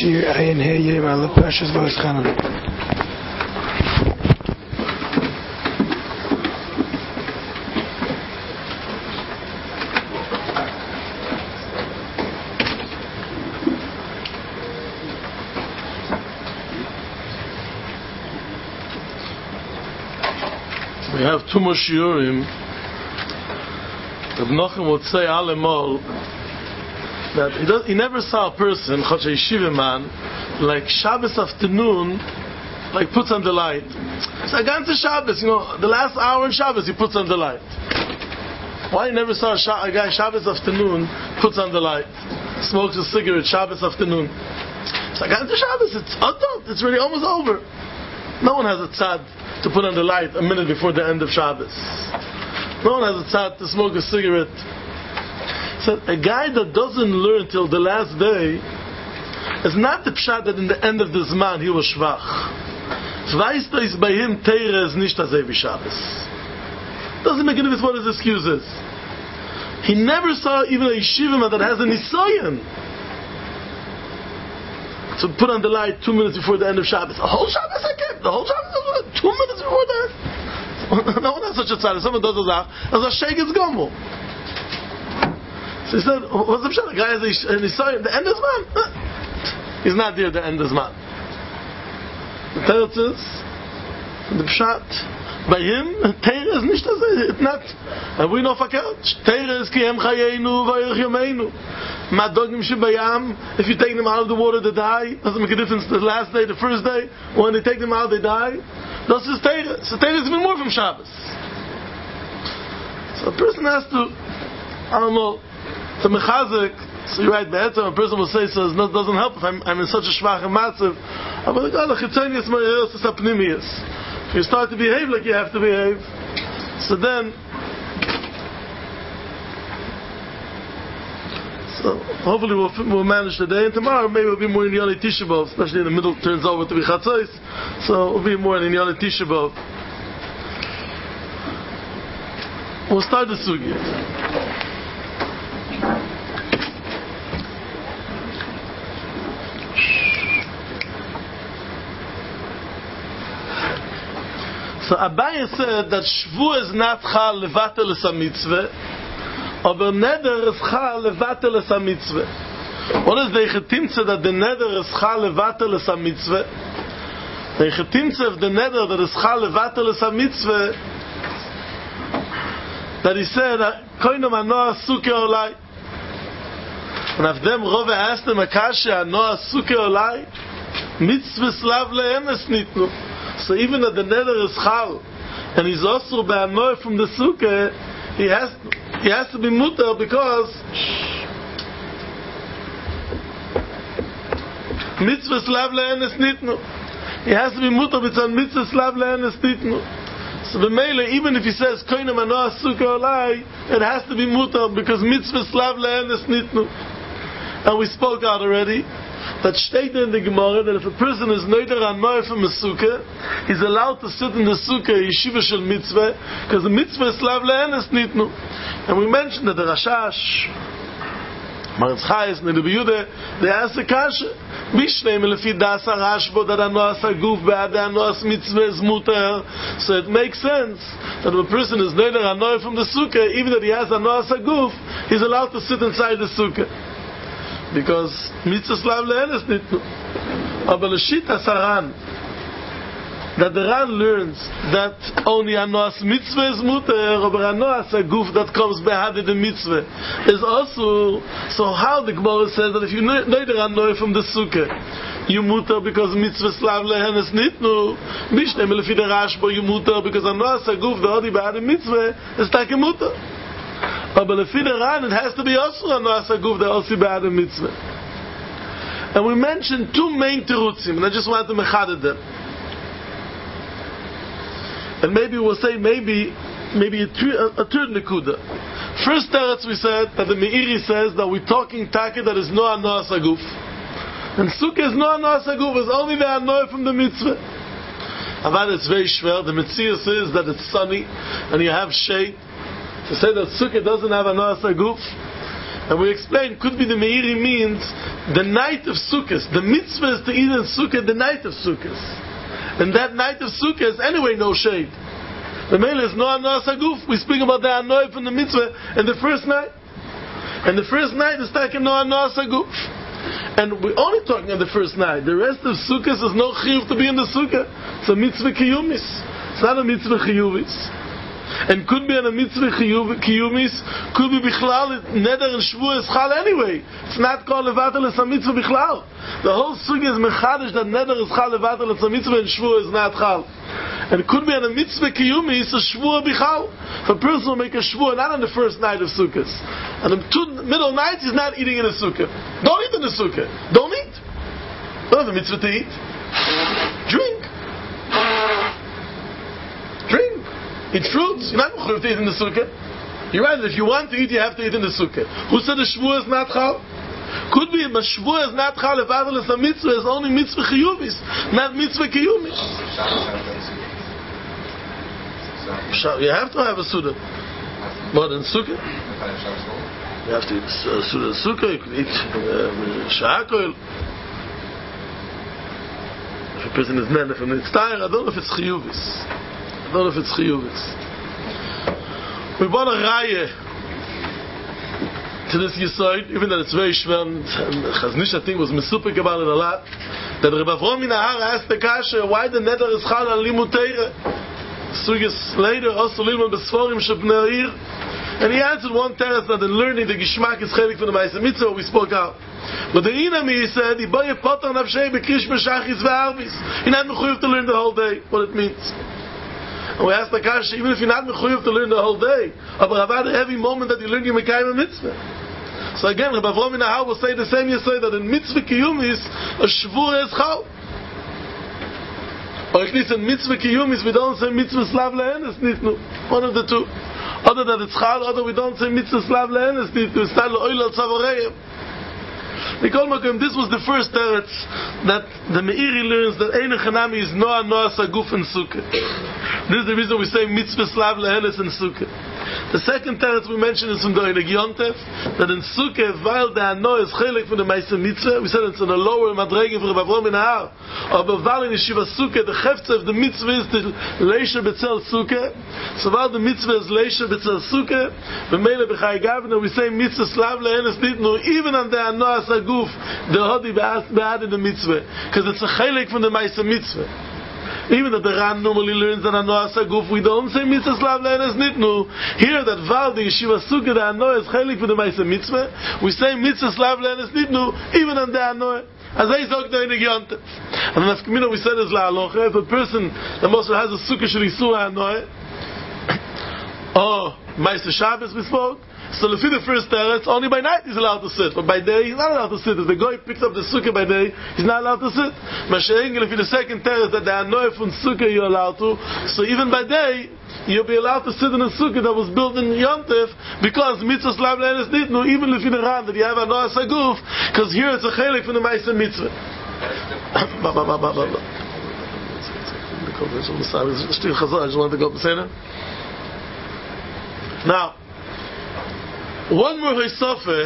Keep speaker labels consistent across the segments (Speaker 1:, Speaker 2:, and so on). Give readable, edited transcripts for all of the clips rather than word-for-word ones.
Speaker 1: Shir Ayin Hey Yom Al Pashas Vos Chanan.
Speaker 2: We have two more shiurim. Reb Nochem would say alemol that he never saw a person, Chach Yeshiva man, like Shabbos afternoon, like puts on the light. So again to Shabbos, the last hour in Shabbos he puts on the light. Why you never saw a guy Shabbos afternoon puts on the light, smokes a cigarette Shabbos afternoon? So again to Shabbos, it's adult, it's really almost over. No one has a tzad to put on the light a minute before the end of Shabbos. No one has a tzad to smoke a cigarette. So a guy that doesn't learn till the last day is not the pshat that in the end of this man he was schwach. Weißt du, ist bei him Teire is nicht as wie Shabbos. Doesn't make any difference what his excuse is. He never saw even a yeshiva man that has a nisayon to put on the light 2 minutes before the end of Shabbos. The whole Shabbos again. The whole Shabbos 2 minutes before that. No one has such a tzad. Someone does a zach, as a sheikh is gomel. So he said, what's the pshat? The guy has a nisayon. The end is man. He's not there. The end is man. The teretz is the pshat. By him, Teire is nicht das. It's not. And we know fakert. Teire is ki hem chayenu v'ayich yomeinu. Madogim shebayam. If you take them out of the water, they die. Doesn't make a difference. The last day, the first day, when they take them out, they die. That's his Teire. So Teire is even more from Shabbos. So a person has to, I don't know, to mechazik. So you write be'etzem, a person will say, so it doesn't help if I'm in such a shvach and matziv. But the chitzonius ma'ayos is apnimius. If you start to behave like you have to behave, so then, so hopefully we'll manage today, and tomorrow maybe we'll be more in Yoni Tisha B'Av, especially in the middle turns over to be Chatzos, so we'll be more in Yoni Tisha B'Av. We'll start the sugya. So Abaye said that Shvu is not chal levatel es ha-mitzvah, aber neder is chal levatel es ha-mitzvah. What is the chetimtze that the neder is chal levatel es ha-mitzvah? The chetimtze of the neder that is chal levatel es ha-mitzvah, that he said, koinu manoah suke olai. And if them Rove asked him, akasha anoah suke olai, mitzvah slav le'emes nitnu. So even that the neder is chal, and he's also be'anoy from the sukkah, he has to be mutar because mitzvah slav le'enes nitnu. He has to be mutar because mitzvah slav le'enes nitnu. So the mele, even if he says koinem anoah sukkah olai, it has to be mutar because mitzvah slav le'enes nitnu. And we spoke out already that steht in the Gemara that if a person is neder anoy from a sukkah, he's allowed to sit in the sukkah yeshiva shel mitzvah because the mitzvah is slav le'enes nitnu. And we mentioned that the Rashash, Maritz Chayes, and the Biyude, they asked the kasha, Bishneim lefi das harashbo that anoas haguf be'ad anoas mitzvah is muter. So it makes sense that if a person is neder anoy from the sukkah, even that he has anoas haguf, he's allowed to sit inside the sukkah. Because mitzvah slav le'enes nitnu. Aber l'shita saran, that the Ran learns that only anoas mitzvah is muter, or anoas haguf that comes behadid the mitzvah is also. So how the Gemara says that if you neder anoy from the sukkah, you muter because mitzvah slav le'enes nitnu, bishneim lefi the Rashbo you muter because anoas haguf the odi behadid mitzvah is take muter. But if it has to be also a noas haguf that also ba'ad mitzvah. And we mentioned two main terutzim, and I just wanted to mechaded them. And maybe we'll say maybe a third nekuda. First teretz we said that the Meiri says that we're talking taka that is no noas haguf, and sukkah is no noas haguf, is only the anoy from the mitzvah. Avad it's very schwer. The mitzvah says that it's sunny and you have shade. To say that sukkah doesn't have a noas haguf And we explained, could be the Meiri means the night of Sukkot. The mitzvah is to eat in Sukkot the night of Sukkot. And that night of Sukkot is anyway no shade. The Mele is no Anoas Haguf. We speak about the Anoy from the mitzvah in the first night. And the first night is taken no Anoas Haguf. And we're only talking on the first night. The rest of Sukkot is no chiyuv to be in the Sukkah. It's a mitzvah kiyumis. It's not a mitzvah chiyuvis. And could be on a mitzvah kiyumis, could be bichlal, neder and shvur is chal anyway. It's not called levatel as a mitzvah bichlal. The whole sukkah is mechadish that neder is chal levatel as a mitzvah and shvur is not chal. And it could be on a mitzvah kiyumis, a shvur bichal. If a person will make a shvur not on the first night of sukkahs, and the middle nights he's not eating in a sukkah. Don't eat in the sukkah. Don't eat. Don't have a mitzvah to eat. Drink. Eat fruits. You're not going to eat in the sukkah. You're right. If you want to eat, you have to eat in the sukkah. Who said the shvur is not chal? Could be, but shvur is not chal. If adal is a mitzvah, it's only mitzvah chiyuvis, not mitzvah kiyumis. You have to have a sukkah. More than sukkah. You have to eat sukkah. You can eat sha'akoil. If a person is nene from the tztair, I don't know if it's chiyuvis. I don't know if it's chiyuvis. We bought a raya to this yisoid, even that it's very shver, and Chaznish I think was mesupik about it a lot, that Reb Avrom min Ahara asked the kasha, why the neder is chal al limud Torah? Sugis later, also lilmud besforim shebnei ir, and he answered one teretz that in learning the gishmak is chelik from the Ma'aseh Mitzvah we spoke out. But the Inami he said, Iboye potar nafshei bekrish b'shachis ve'arvis. You're not mechuyev to learn the whole day what it means. And we asked the kasha, even if you're not mechuyev to learn the whole day, but every moment that you learn you mekayim a mitzvah. So again, Reb Avrom min Ahar will say the same. You say that in mitzvah kiyumis a shvur is chal. Or at least in mitzvah kiyumis we don't say mitzvah slav le'enes nitnu. One of the two. Other than it's chal, other we don't say mitzvah slav le'enes nitnu. It's not l'oil al tzavoreim. This was the first teretz that the Meiri learns that Ein Chanami is Noah Saguf and Sukkah. This is the reason we say mitzvah slav lehenes and Sukkah. The second teretz we mentioned is from the Eilig Yontef, that in Sukkah, while the Anoah is chelik from the Ma'aseh Mitzvah, we said it's on a lower madrege for Reb Avrom min Ahar, but while in Yeshiva Sukkah, the chefza of the mitzvah is the leisha betzel Sukkah. So while the mitzvah is leisha betzel Sukkah, the Meile B'chai Gavna, we say mitzvah slav lehenes nitnu, even on the Anoah Saguf, the hodi ba'ad in the mitzvah, because it's a chelik from the Ma'aseh Mitzvah. Even that the Ran normally learns that Anoah Saguf, we don't say mitzvah slav lehenes nitnu. Here that Val the Yeshiva Sukkah, the Anoah is chelik for the Ma'aseh Mitzvah, we say mitzvah slav lehenes nitnu, even on the Anoah. As I said, the Eilig Yontef. And as Kamino we said is la'alocha, if a person that also has a Sukkah should Yisur Anoah, or Ma'aseh Shabbos we spoke, so if the first teretz, only by night he's allowed to sit, but by day he's not allowed to sit. If the guy picks up the sukkah by day, he's not allowed to sit. Mashiach, if the second teretz that the anoy from sukkah you're allowed to, so even by day you'll be allowed to sit in a sukkah that was built in Yontef, because mitzvah slav lehenes nitnu, even if in the ran that you have Anoah Saguf, because here it's a chelik from the Ma'aseh Mitzvah. I just wanted to go up and say that. Now, one more Hisofe,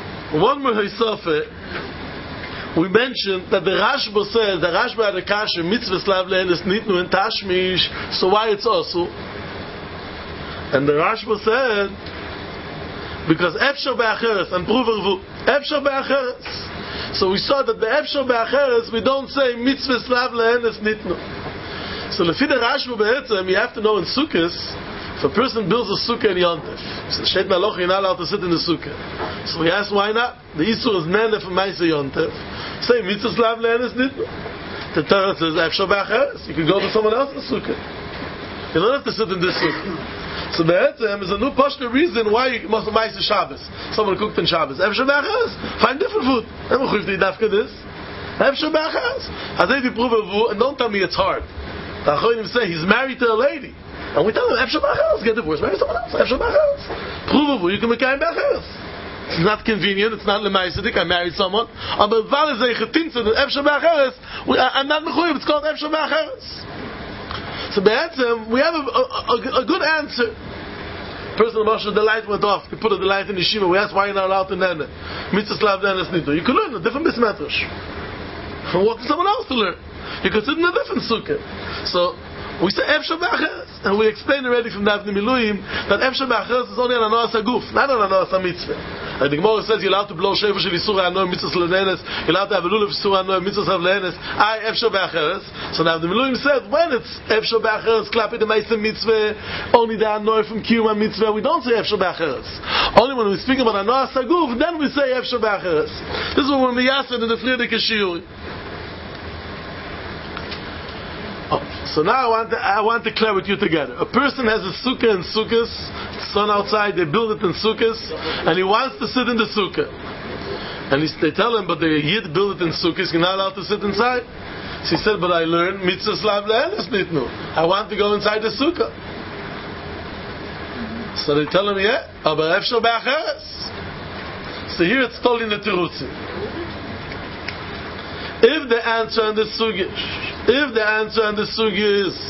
Speaker 2: we mentioned that the Rashba says, the Rashba had a kasha, mitzvah slav lehenes nitnu and tashmish, so why it's also? And the Rashba said, because Efshar be'acheres, and Pruvervu, Efshar be'acheres. So we saw that the Efshar be'acheres, we don't say mitzvah slav lehenes nitnu. So lefi the Rashba be'etzem, you have to know in Sukkot, if a person builds a sukkah in Yontef, so Shet Naloch, you're not allowed to sit in the sukkah. So we asked why not? The Yisur is nene for Ma'aseh Yontef. Say mitzvah slav lehenes nitnu. The Torah says Efshar be'acheres. You can go to someone else's sukkah. You don't have to sit in this sukkah. So be'etzem is a new poshka reason why you must have Ma'aseh Shabbos. Someone cooked in Shabbos. Efshar be'acheres. Find different food. I'm going to eat after this. Efshar be'acheres. Hazei di pruvavu, and don't tell me it's hard. The Achonim say he's married to a lady. And we tell him, Efshar be'acheres, get divorced, marry someone else. Efshar be'acheres. Pruvavu, you can make a be'acheres. It's not convenient, it's not lemaisadik, I married someone. But val is a chetinza, Efshar be'acheres, I'm not mechuyev, it's called Efshar be'acheres. So be'etzem, we have a good answer. Person of the light went off. You put the light in the yeshiva. We asked why you're not allowed to learn it. Mitzvah slav le'enes nitno. You can learn a different bismetrish. What can someone else to learn? You could sit in a different sukkah. So we say Efshar B'Acheres, and we explained already from Davnei Miluim that Efshar B'Acheres is only on Anoas HaGuf, not on Anoas HaMitzvah. Like the Gemara says, you're allowed to blow shofar shel Yisur HaNoah Mitzvahs Le'enes, you're allowed to have a lulav Yisur HaNoah Mitzvahs Le'enes. Efshar B'Acheres. So Davnei Miluim said when it's Efshar B'Acheres, klapi the Meisem Mitzvah, only the Anoah from Kiyum HaMitzvah, we don't say Efshar B'Acheres. Only when we speak about Anoas HaGuf, then we say Efshar B'Acheres. This is what we're miyased in the Friedrich Shiur. So now I want to clear with you together. A person has a sukkah in sukkahs, sun outside, they build it in sukkahs, and he wants to sit in the sukkah. And they tell him, but the Yid built it in sukkahs, you're not allowed to sit inside. So he said, but I learned mitzvah slav le'enes nitnu. I want to go inside the sukkah. So they tell him, yeah, aber efshar b'acheres. So here it's told in the Terutzim. If the answer on the sugya is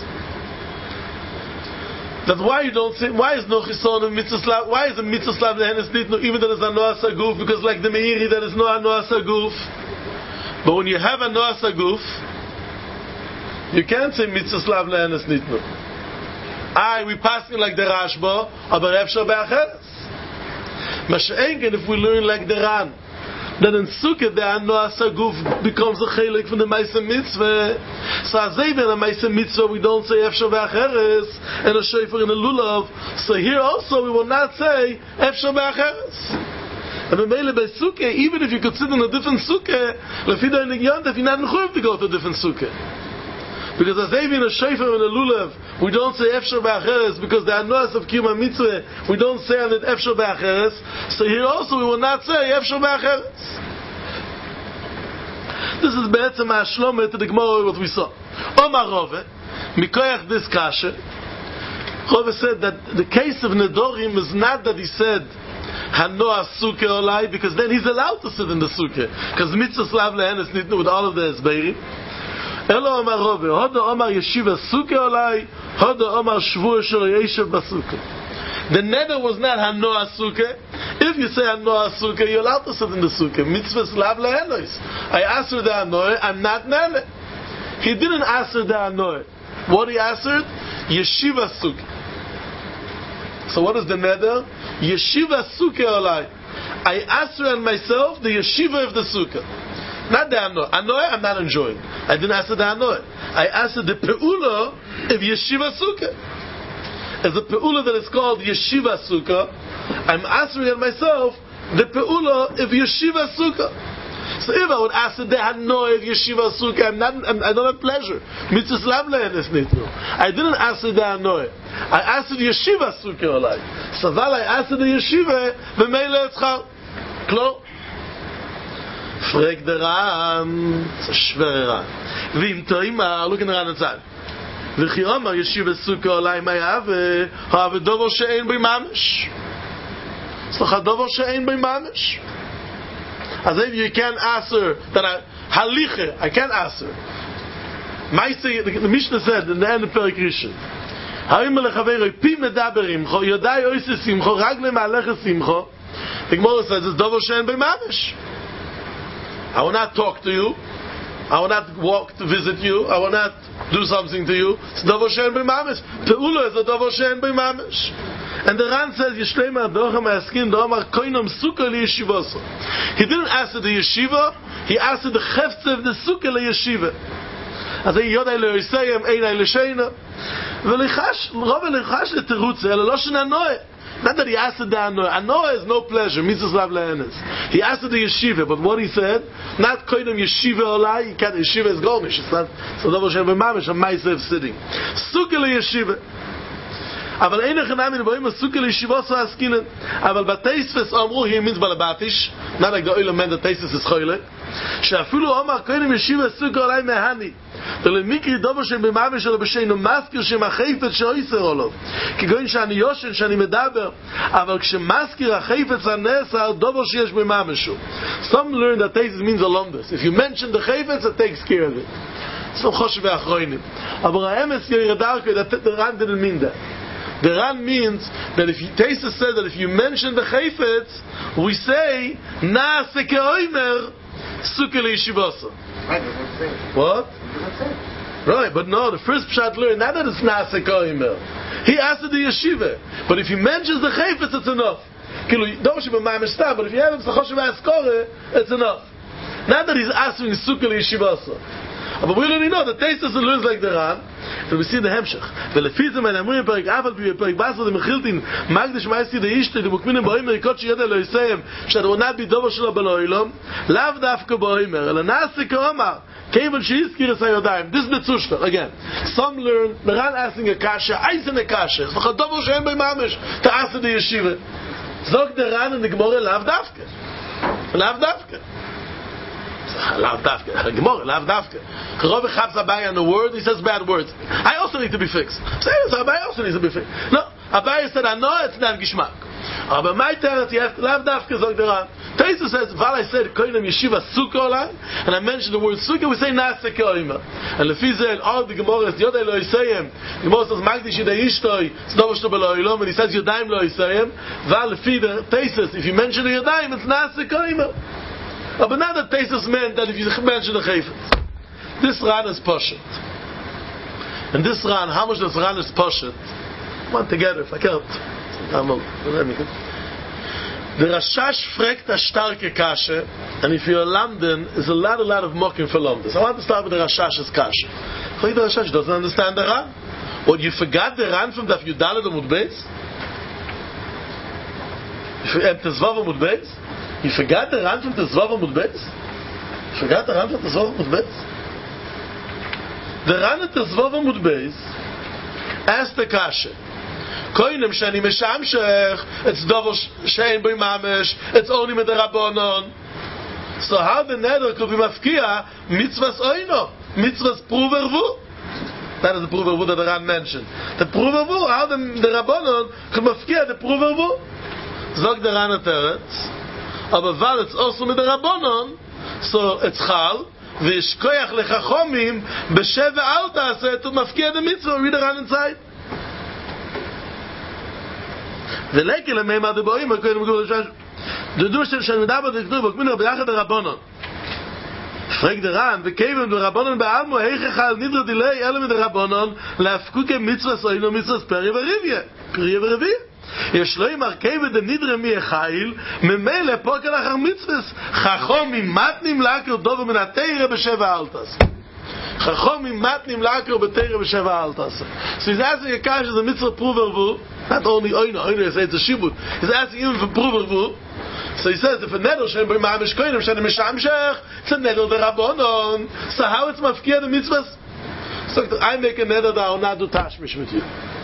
Speaker 2: that why you don't say, why is no chison of mitzvah slav, why is the mitzvah slav le'enes nitnu even though there's a Anoas HaGuf, because like the Meiri there is no Anoas HaGuf, but when you have a Anoas HaGuf you can't say mitzvah slav le'enes nitnu. We passing like the Rashba, aber efshar b'acheres. Masha'enken if we learn like the Ran, then in Sukkah the Anoas HaGuf becomes a chelik from the Meisem Mitzvah. So as they in a Meisem Mitzvah we don't say Efshar B'Acheres and a shofar in a lulav. So here also we will not say Efshar B'Acheres. And the Mele by Sukkah, even if you could sit in a different Sukkah, Lefida in Yontif, you're not mechuyev to go to a different Sukkah. Because as they in a shofar and a lulav, we don't say Efshar B'Acheres because the Anoas of Kiyum HaMitzvah, we don't say on it Efshar B'Acheres. So here also we will not say Efshar B'Acheres. This is be'etzem ha'shloma to the Gemara what we saw. Omar Rove, mikoyach this kasha, Rove said that the case of Nedorim is not that he said Hanoah Sukkah Olai, because then he's allowed to sit in the Sukkah, because mitzvah slav le'enes nitnu with all of the esbeirim. Elo Omar Rove, hoda Omar yeshiva Sukkah Olai, hoda Omar shvur shel yeshiv basukah. The neder was not Hanoah Sukkah. If you say Hanoah Sukkah, you're allowed to sit in the Sukkah. Mitzvah slav le'enos. I answered the Hanoah, I'm not neder. He didn't answer the Hanoah. What he answered? Yeshiva Sukkah. So what is the neder? Yeshiva Sukkah Olai. I answer on myself the yeshiva of the Sukkah. Not the Hanoah. Hanoah I'm not enjoying. I didn't answer the Hanoah. I answered the Pe'ula of Yeshiva Sukkah. As a Pe'ula that is called Yeshiva Sukkah, I'm answering on myself the Pe'ula of Yeshiva Sukkah. So if I would answer the Hanoah of Yeshiva Sukkah, I don't have pleasure. Mitzvah slav le'enes nitnu. I didn't answer the Hanoah. I answered Yeshiva Sukkah Olai. So while I answered the Yeshiva, v'meile etzchal. Klo. Frag the Ran. It's a schwerer Ran. V'im to'ima, look in the Ran inside. V'chi Omar Yeshiva Sukkah Olai ma'yave, ha'ave dovo she'ein b'y mamish. So dovo she'ein b'y mamish. As if you can't answer that haliche, I can't answer. The Mishnah said in the end of Perek Rishon, Harim lechaveroi pi medaberim cho yodai oise simcho ragle ma'aleche simcho. The Gemara says it's dovo she'en b'mamish. I will not talk to you. I will not walk to visit you. I will not do something to you. It's dovo she'en b'mamish. Pe'ula is a dovo she'en b'mamish. And the Ran says, Yishlema Adochem Askin Domar Koinam Sukkah LeYeshivoso. He didn't answer the yeshiva, he answered the chefze of the Sukkah LeYeshiva. As he Yodai LeYisayim, Einai LeSheina. Rove Lechash LeTerutze, Elo Lo Shen Hanoah. Not that he answered the Hanoah. Hanoah is no pleasure, mitzvah slav le'enes. He answered the yeshiva, but what he said, not Koinam Yeshiva Olai, you can't, yeshiva is golnish, it's not, so Dovo Shem B'mamish, a ma'asev sitting. Sukkah LeYeshiva. אבל אין החנם מן באים הסוכה לישיבות so askinen. אבל בתייספס אמרו, he means balabatish, not like the oil man that tastes is choyle, שאפילו אמר קודם ישיבה סוכה אולי מהני, ולמיקרי דובר שהם במאמר שלו בשיינו מזכיר שהם החפץ שאויסר עולו, כגוין שאני יושן, שאני מדבר, אבל כשמזכיר החפץ הנסר, דובר שיש במאמר שלו. Some learn that tastes means a lumbus. If you mention the חפץ, it takes care of it. Some חושב ואחרונים. אבל האמס ירדרקו, that the Ran didn't mean that. The Ran means that if Taisus said that if you mention the Chayfetz, we say Naaseh ke'omer Sukkah le'yeshivasa.
Speaker 3: Right, doesn't say.
Speaker 2: What?
Speaker 3: Doesn't say.
Speaker 2: Right, but no, the first pshat learned not that it's Naaseh ke'omer. He asked the yeshiva, but if he mentions the Chayfetz, it's enough. But if you have him Sachoshev Askore, it's enough. Not that he's asking Sukkah le'yeshivasa. But we already know that Taisus learns like the Ran, and we see the Hemshech. ולפיזם אין אמורים פרק אף על פרק בסר דמחילתין מקדש מייסי דאישתי דמוקמינים באוימר יקוד שידע לא יסיים שדרונת בידובו שלו בלוילום לאו דווקא באוימר אלא נעשה כאומר כיוון שהזכיר את הידיים. This is the Tzushta. Again, some learn the Ran asking a kasha, eisen a kasha. it's a double שאין בי ממש תעשה די ישיבה. זוג the Ran and the Gemara לאו דווקא. Lav Dafka. Gemara, Lav Dafka. Rabbi Chavs Abaye on the word, he says bad words. I also need to be fixed. Abaye also needs to be fixed. No, Abaye said, I know it's not Gishmak. But my teretz, yes, Lav Dafka Zog Deran. Taisus says, Val I said, Koinem Yeshiva Sukkah Olai, and I mentioned the word Sukkah, we say Naaseh ke'omer. And Lefizel, all the Gemaras, Yodai lo Yisayim, the Gemara says, Magdish Yidei Ishtoi, Zdovo Shto Belo Ilom, and he says, Yodaim lo Yisayim. Val Lefizel, Taisus, if you mention the Yodaim, it's Naaseh ke'omer. But now the Taisus meant that if you mention the Chayfetz, this Ran is Poshet. And this Ran, how much this Ran is Poshet? One together, if I can't. The Rashash fragt a starke Kasche, and if you're in London, there's a lot of mocking for London. So I want to start with the Rashash's Kasche. The Rashash doesn't understand the Ran. What, you forgot the Ran from Daf Yudaled Amud Beis? And Tezvav Amud Beis? You forgot the Ran from Tezvav Amud Beis? The Ran at Tezvav Amud Beis asked the Kasha, Koinem shani meshamshech, it's double shein by mamesh, it's only with the Rabbanon. So how the neder could be mafkia mitzvahs oino, mitzvahs pruvervu? That is the pruvervu that the Ran mentioned. The pruvervu, how the Rabbanon could mafkia the pruvervu? Zog the Ran at Teretz. Aber weil it's also mit der Rabbanon, so it's chal, v'yishkoyach lechachomim, b'sheva alta, so it mafkia the mitzvah, read the Ran inside. ולקל המהם הדבורים, the dushel shel medaber dikdub, k'minor b'yachad the Rabbanon. Frag the Ran, v'kevim the Rabbanon ba'almo, heichachal nidra dilei, ele mit der Rabbanon, la'afkuke mitzvah soino mitzvah periya v'rivya. יש לו עם הרכבת הנדרה מי החיל ממילא פוקל אחר מצווס חכומים מתנים להכר דובר מן התירה בשבע אלתס חכומים מתנים להכר בתירה בשבע אלתס. So he's asking a cash as a mitzvah provervu, not only oino it's a shibut, he's asking even for provervu. So he says if a nedel shem by ma'amish koinim shem mishamshech, it's a nedel the Rabbanon. So how it's mafkia the mitzvahs? So I make a nedel that I will not do tashmish with you.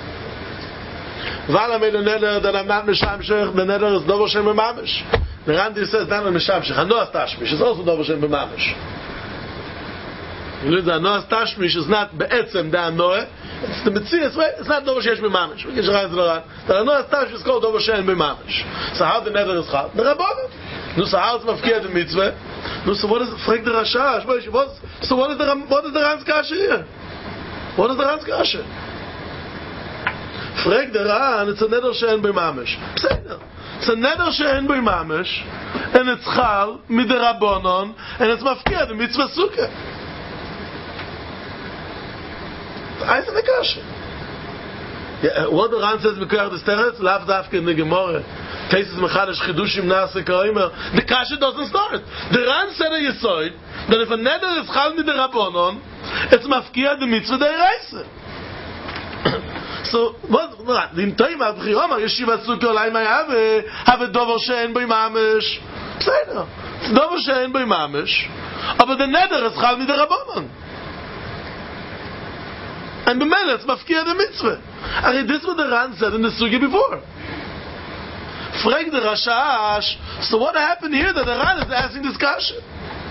Speaker 2: Val I made a neder that I'm not Meshamshech, the neder is Dovo Shem B'mamish. The Randi says not Meshamshech, Anoas Tashmish is also Dovo Shem B'mamish. You know the Anoas Tashmish is not Be'etzem da Anoah, it's the Metzias, right? It's not Dovo Shem B'mamish. We can just write it around. The Anoas Tashmish is called Dovo Shem B'mamish. So how the neder is Chal? The Rabbanon. No, so how it's Mafkiyat the Mitzvah? No, so what is, Frag the Rashash, so what is the Ran's Kasha here? What is the Ran's Kasha? Frag the Ran, it's a neder she'en by mamish. It's a neder she'en by mamish, and it's chal mid Rabbanon, and it's mafkia the mitzvah sukkah. I said the kasha. What the Ran says b'koyach the teretz, lav dafka in the Gemara. Cases mechadash chidushim naaseh ke'omer. The kasha doesn't start. The Ran said a yesoid that if a neder is chal mid Rabbanon, it's mafkia the mitzvah deiraisa. So what the time of Chiyama Yeshiva Sukkah Olai may have a dover she'en by mamish. Pseudo. It's dover she'en by mamish. But the neder is chal mid Rabbanon. And the mele it's mafkia the mitzvah. And this is what the Ran said in the Sugya before. Frag the Rashash. So what happened here that the Ran is asking this kasha?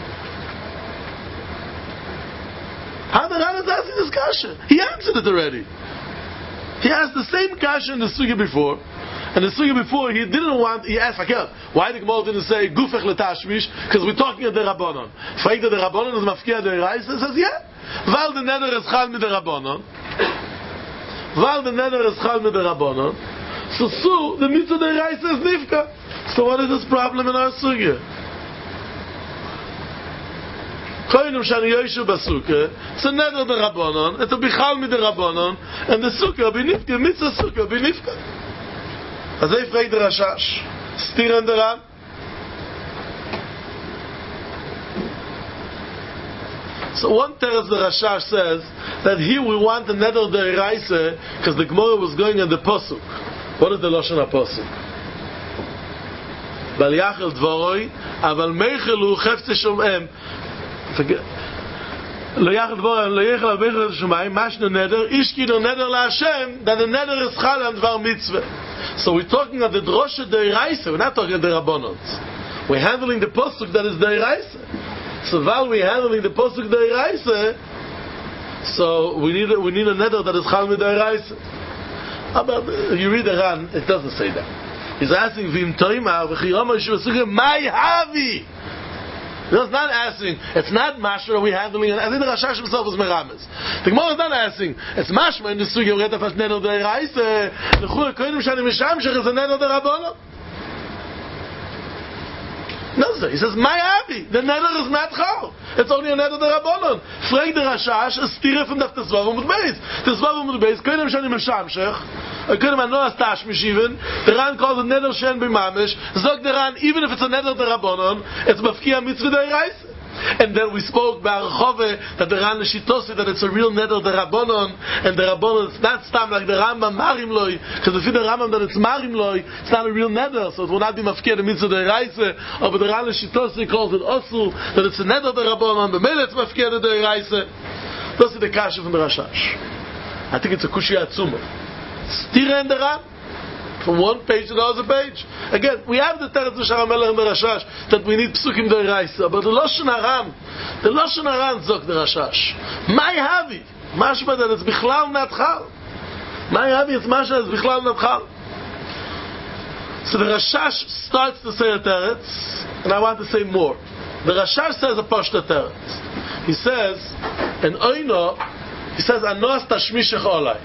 Speaker 2: How the Ran is asking this kasha? He answered it already. He asked the same kasha in the sugya before, and the sugya before he asked why the Gemara didn't say gufech letashmish, because we're talking about the Rabbanon. Fragt the Rabbanon is mafkia the Reis? He says yeah. Val the neder is chal mid the Rabbanon. While the neder is chal with the rabbanon, so the mitzvah deraisa is nifka. So what is this problem in our sugya? Koinum shani yoshu basukkah, it's a neder the rabbanon, it's a bichal with the rabbanon, and the sukkah be nifka, mitzvah sukkah be nifka. As I fragt the Rashash, stieren daran. So one teretz the Rashash says that here we want the neder deraisa because the Gemara was going on the pasuk. What is the lashon pasuk? Bal yachel dvoroi, aval meichelu chefte shomem. Lo yachel dvoroi, lo yachel meichelu shomem. Mashnu neder, ishkidu neder la Hashem. That the neder is chal and dvar mitzvah. So we're talking of the drosha deraisa. We're not talking of the rabbanons. We're handling the pasuk that is deraisa. So while we're handling the pasuk deraisa, so we need a neder that is chal with deraisa. But you read the Ran, it doesn't say that. He's asking v'im toima v'chiyama yishvasugah my havi. He's not asking. It's not mashma we handling. I think the Rashash himself was merames. The Gemara is not asking. It's mashma in the sugya we get a neder deraisa. The chura koinim shani mishamshech is a neder derabbanon. No, sir. He says, my havi. The neder is not chal. It's only a neder derabbanon. Frag the Rashash, a stira from the Tesvav Amud Beis. Tesvav Amud Beis, koinim shani mishamshech. Koinim anoas tashmish even. The Ran calls it neder shen b'mamish. Zog the Ran, even if it's a neder derabbanon, it's mafkia mitzvah deraisa. And then we spoke by Archove that the Ran Shitosi that it's a real neder derabbanon, and the rabbanon it's not stam like the Rambam marim loy, because if the Rambam that it's marim loy, it's not a real neder, so it will not be mafkia the mitzvah deraisa. But the Ran Shitosi calls it also that it's a neder derabbanon, but maybe it's mafkia the deraisa. That's the kasha from the Rashash. I think it's a kushia atzuma. Stira in the Ran. From one page to the other page. Again, we have the Teretz Shara Melech and the Rashash that we need Psukim Deraisa, but the Lashon Haran zok the Rashash. My havi, mashma that it's bichlal not chal. My havi, it's mashma that it's bichlal not chal. So the Rashash starts to say a Teretz, and I want to say more. The Rashash says a Pashta Teretz. He says, and Oino, he says, Anoas Tashmishech Olai.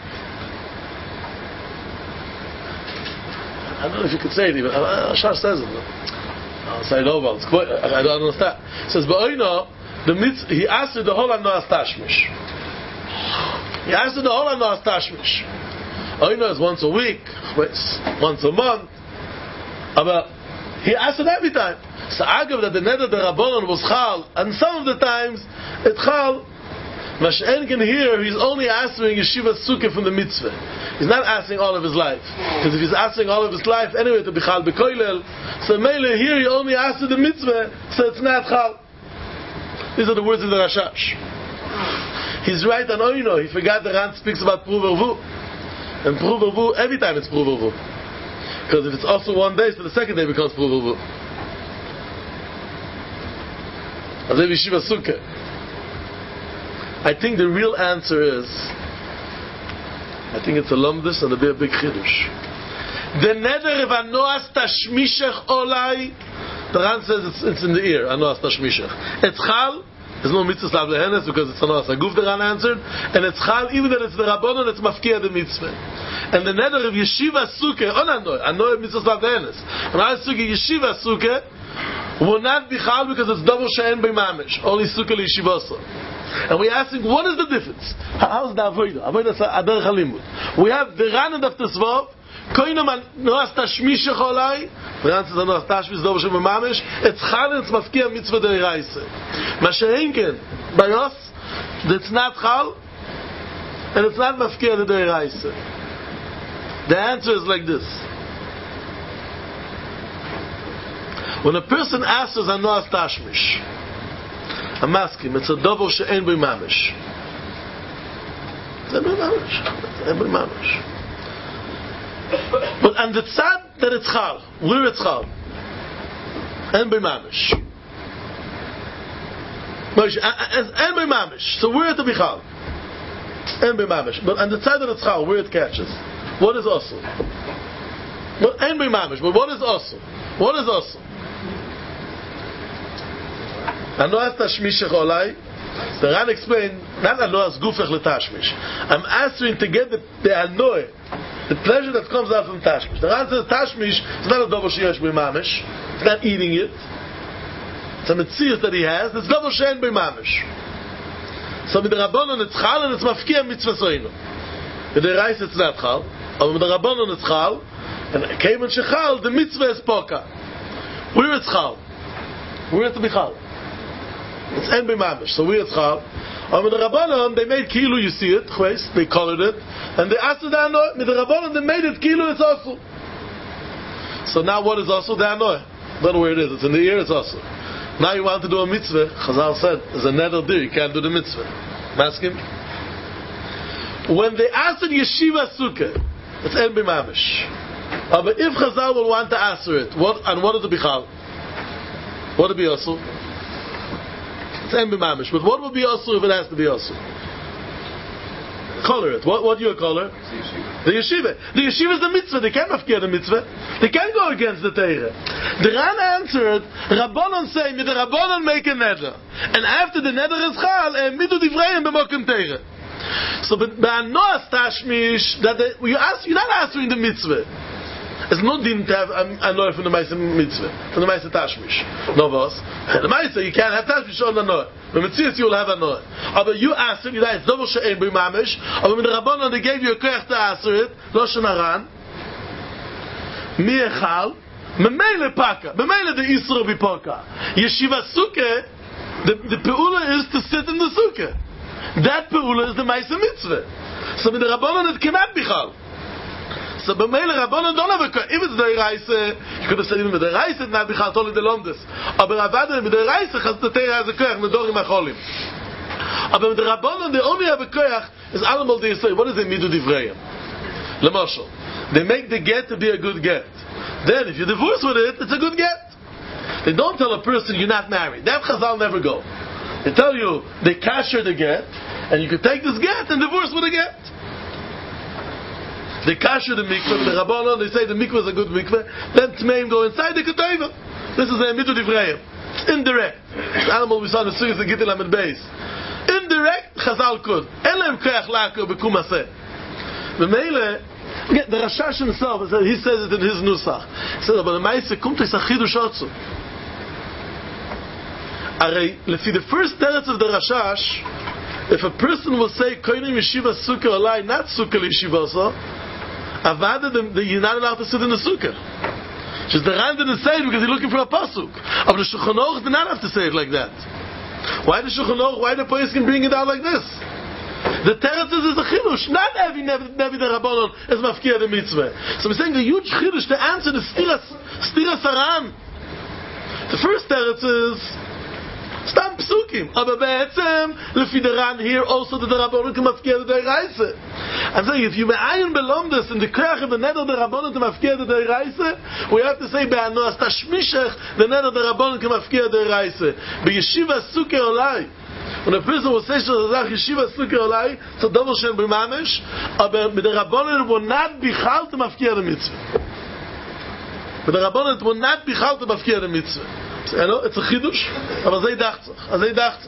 Speaker 2: I don't know if you could say it even. Rashash says it. I'll say it over. I don't understand. He says, "Ba'oino, he asked the whole anoas tashmish. He asked the whole anoas tashmish. Oino is once a week, once a month. But he asked it every time. So agav that the neder derabbanon was chal, and some of the times it chal. Mashen can hear he's only answering yeshiva sukkah from the mitzvah. He's not asking all of his life. Because if he's asking all of his life anyway to be chal b'koilel, so mele here he only answered the mitzvah, so it's not chal. These are the words of the Rashash. He's right on Oino. He forgot the Ran speaks about Pruvavu. And Pruvavu, every time it's Pruvavu. Because if it's also one day, so the second day becomes Pruvavu. Azev yeshiva sukkah. I think the real answer is, I think it's a lumdus and it'll be a big chiddush. The neder of anoas tashmishech olai, the Ran says it's in the ear, anoas tashmishech. It's chal, there's no mitzvah slav lehenes because it's anoas aguf, the Ran answered, and it's chal, even that it's the rabbanon, it's mafkia the mitzvah. And the neder of yeshiva sukkah, anoy mitzvah slav lehenes. And I sukkah yeshiva sukkah will not be chal because it's double she'en b'mamish, only sukkah l'yeshivasa. And we're asking, what is the difference? How's the avodah? Avodah is aderech halimud. We have the Ran and the Tesvav. Koinam noas tashmishech olai. The Ran says noas tashmish double she'en b'mamish. It's chal and it's mafkia mitzvah deraisa. Masha'enken by us, it's not chal and it's not mafkia deraisa. The answer is like this. When a person asks us anoas tashmish, I'm asking, it's a double she'en b'mamish. It's en b'mamish. But on the tzad that it's chal, where it's chal, en b'mamish. En b'mamish. So where it to be chal? En b'mamish. But on the tzad that it's chal, where it catches, what is also? Well, en b'mamish. But what is also? What is also? Anoas tashmishech olai. The Ran explained, not anoah gufach letashmish. I'm answering to get the anoah, the pleasure that comes out from tashmish. The Ran says tashmish is not a double sheyesh b'mamish. It's not eating it. It's a metzius that he has. It's double sheyesh b'mamish. So with the Rabbanon it's chal and it's mafkia mitzvah soinu. With the rice it's not chal, but with the Rabbanon it's chal, and came and shechal the mitzvah is poka. Where it's chal? Where it's bichal? It's en b'mamish. So where it's chal? And with the Rabbanon they made kilu, you see it, they colored it, and they asked the anoah. With the Rabbanon they made it kilu, it's also. So now what is also the anoah? I don't know where it is. It's in the ear. It's also. Now you want to do a mitzvah. Chazal said, "There's a neder there. You can't do the mitzvah." Maskim. When they asked in yeshiva sukkah, it's en b'mamish. But if Chazal will want to answer it, what is the bichal? What would be also? It's en b'mamish. But what would be also if it has to be also? Color it. What do you color? The yeshiva. The yeshiva is the mitzvah. They can't mafkir the mitzvah. They can't go against the Torah. The Ran answered, Rabbanon say, the Rabbanon make a neder. And after the neder is chal, midu divreim b'mokim Torah. So, but anoah tashmish, you're not answering the mitzvah. It's not din to have anoah from the Maisa mitzvah, from the Maisa tashmish. No, boss. The Maisa, you can't have tashmish on anoah. The mitzvah, you will have anoah. But you answer, it's double she'en b'mamish. But when the Rabbanon, they gave you a koyach to answer it, lo shenaran, mi echal, memele paka, memele the isra bipoka. Yeshiva sukkah, the peula is to sit in the sukkah. That peula is the Maisa mitzvah. So with the Rabbanon, it cannot be chal. So b'meile Rabbanon don't have a koyach. If it's the Reise, you could have said even with the Reise, it's not bichal, only the Lomdes. But Rabbanon with the Reise, the Torah has a koyach, nedorim acholim. But with the Rabbanon, they only have a koyach, is alamal they say, what is the midu divreim? L'moshel. They make the get to be a good get. Then if you divorce with it, it's a good get. They don't tell a person you're not married. That Chazal never go. They tell you, they kasher the get, and you can take this get and divorce with a get. They kasher the mikveh, the Rabbanon, they say the mikveh is a good mikveh, then Tmeim go inside the keteva. This is a midu divrayim. It's indirect. The animal we saw in the Sugyas and Gittel Amid Beis. Indirect, Chazal could. Elem koyach la'akor b'kum aseh. The Meile, the Rashash himself, he says it in his Nusach. He says, but the Maise kumt is a chidush otzu. Let's see, the first teretz of the Rashash, if a person will say, koinim yeshiva sukkah olai, not sukkah yeshiva also, avada, you're not allowed to sit in the sukkah. Just the Ran didn't say it because he's looking for a pasuk. But the Shulchan Aruch did not have to say it like that. Why the Shulchan Aruch? Why the Poyes can bring it out like this? The teretz is a chidush. Not every Nevi the Rabbanon is mafkia the mitzvah. So we're saying a huge chidush to answer the stira saran. The first teretz is stam psukim. Aber be'etzem lefi the Ran here also the Rabbanon can mafkia the Reise. I'm saying if you me'ayin belomdes in the koyach of the neder the Rabbanon to mafkia the Reise, we have to say be'anoas tashmishech the neder the Rabbanon can mafkia the Reise. Be'yeshiva sukkah olai. When a person will say shazach yeshiva sukkah olai, it's a double shen b'mamish. Aber the Rabbanon will not be chal to mafkia the mitzvah. But the Rabbanon will not be chal to mafkia the mitzvah. It's a chidush, but they dacht.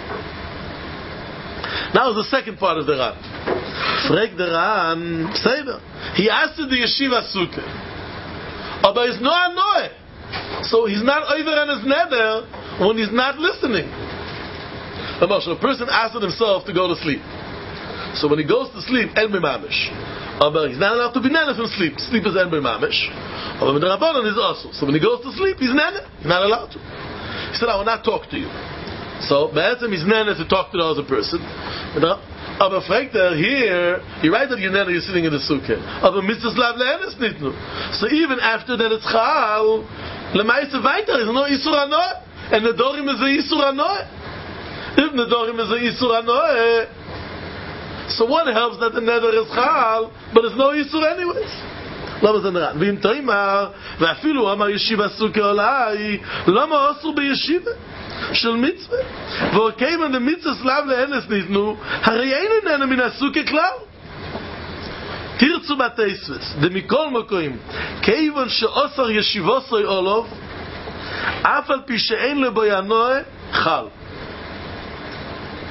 Speaker 2: Now the second part of the Ran. Frag the Ran, Seder. He asked the yeshiva sukkah, but he's no anoeh, so he's not over on his neder when he's not listening. A person asked himself to go to sleep, so when he goes to sleep, en b'mamish. But he's not allowed to be neder from sleep. Sleep is en b'mamish. But the Rabbanon is also. So when he goes to sleep, he's neder. He's not allowed to. He said, I will not talk to you. So, be'etzem he's neder to talk to the other person. Aber fragt here, you write that you're neder, you're sitting in the sukkah. Aber mitzvah slav le'enes nitnu. So even after that it's chal, le'maise weiter, is no isur anoeh. And nedorim is a isur anoeh. If nedorim is a isur anoeh, so what helps that the neder is chal, but it's no isur anyways? למה זה נראה? ואם תאמר, ואפילו אמר ישיבה סוכה אולי, למה אסור בישיבה של מצווה? וכיוון דמצווה סלב לאנס ניתנו, הרי אין איננו מן הסוכה כלל. תרצו בתייסבס, דמכל מקוים, כיוון שאוסר ישיבוסוי אולוב, אף על פי שאין לבו ינוע, חל.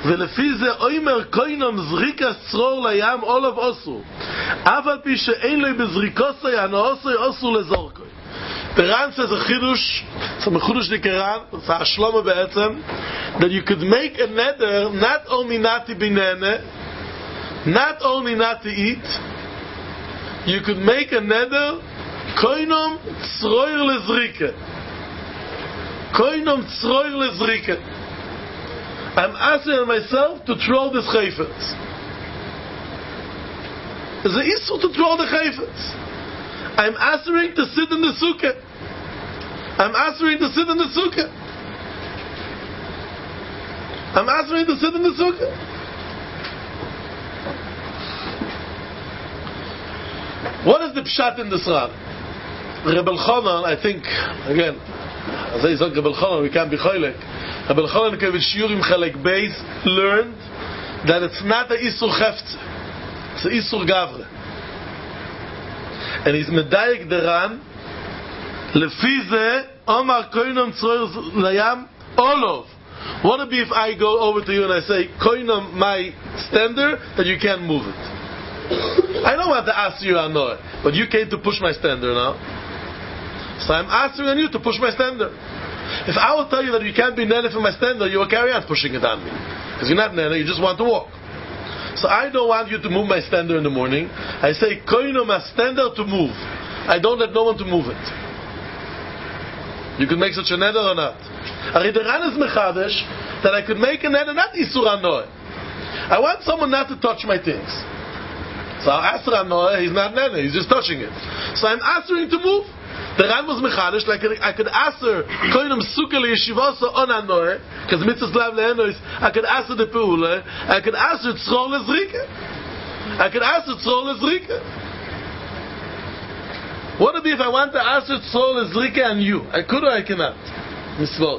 Speaker 2: ולפי זה אומר קוינום זריקה צרור לים אולוב אוסור אף על פי שאין לו בזריקוסו אוסור לזורקו. The Ran says a chidush, some chidush dikeran, it's a shloma be'etzem, that you could make a neder not only not to be nene, not only not to eat, you could make a neder koinom tzroir lezrike. Koinom tzroir lezrike. I'm asking myself to throw this chayfetz. Is it issue to throw the chayfetz? I'm answering to sit in the sukkah. I'm answering to sit in the sukkah. I'm answering to sit in the sukkah. What is the pshat in this Ran? Reb Elchanan, I think, again, as I said, Reb Elchanan, we can't be choylek. Reb Elchanan, with Shiurim Chalek Beis, learned that it's not a Isur Chefze. It's a Isur Gavre. And he's medayek the Ran lefi ze Omar koinom tzroir layam olov. What would be if I go over to you and I say koinom my stander that you can't move it? I don't want to ask you I know it, but you came to push my stander now, so I'm asking on you to push my stander. If I will tell you that you can't be nene for my stander, you will carry on pushing it on me because you're not nene, you just want to walk. So I don't want you to move my stander in the morning. I say, koino my stander to move. I don't let no one to move it. You could make such a neder or not. Ari the Ran is mechadesh that I could make a neder not isur anoy. I want someone not to touch my things. So I'll ask anoy, he's not neder, he's just touching it. So I'm asking to move. The Ran was mechadesh, like I could ask her, koinum sukkah yeshivasa on anoy, because mitzvahs lav le'enois, I could ask her the peula, I could ask her tzrol lezrika. I could ask her tzrol lezrika. What would it be if I want to ask her tzrol lezrika and you? I could or I cannot? Misvor.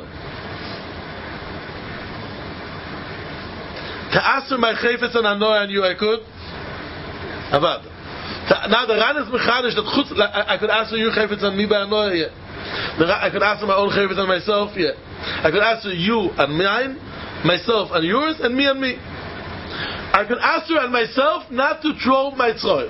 Speaker 2: To ask her my chayfetz and anoy and you, I could? Avad. Now the Ran is mechanish that chutz, I could answer you chayfetz and me by anoy yet. I could answer my own chayfetz and myself yet. I could answer you and mine, myself and yours, and me and me. I could answer and myself not to throw my tzroil.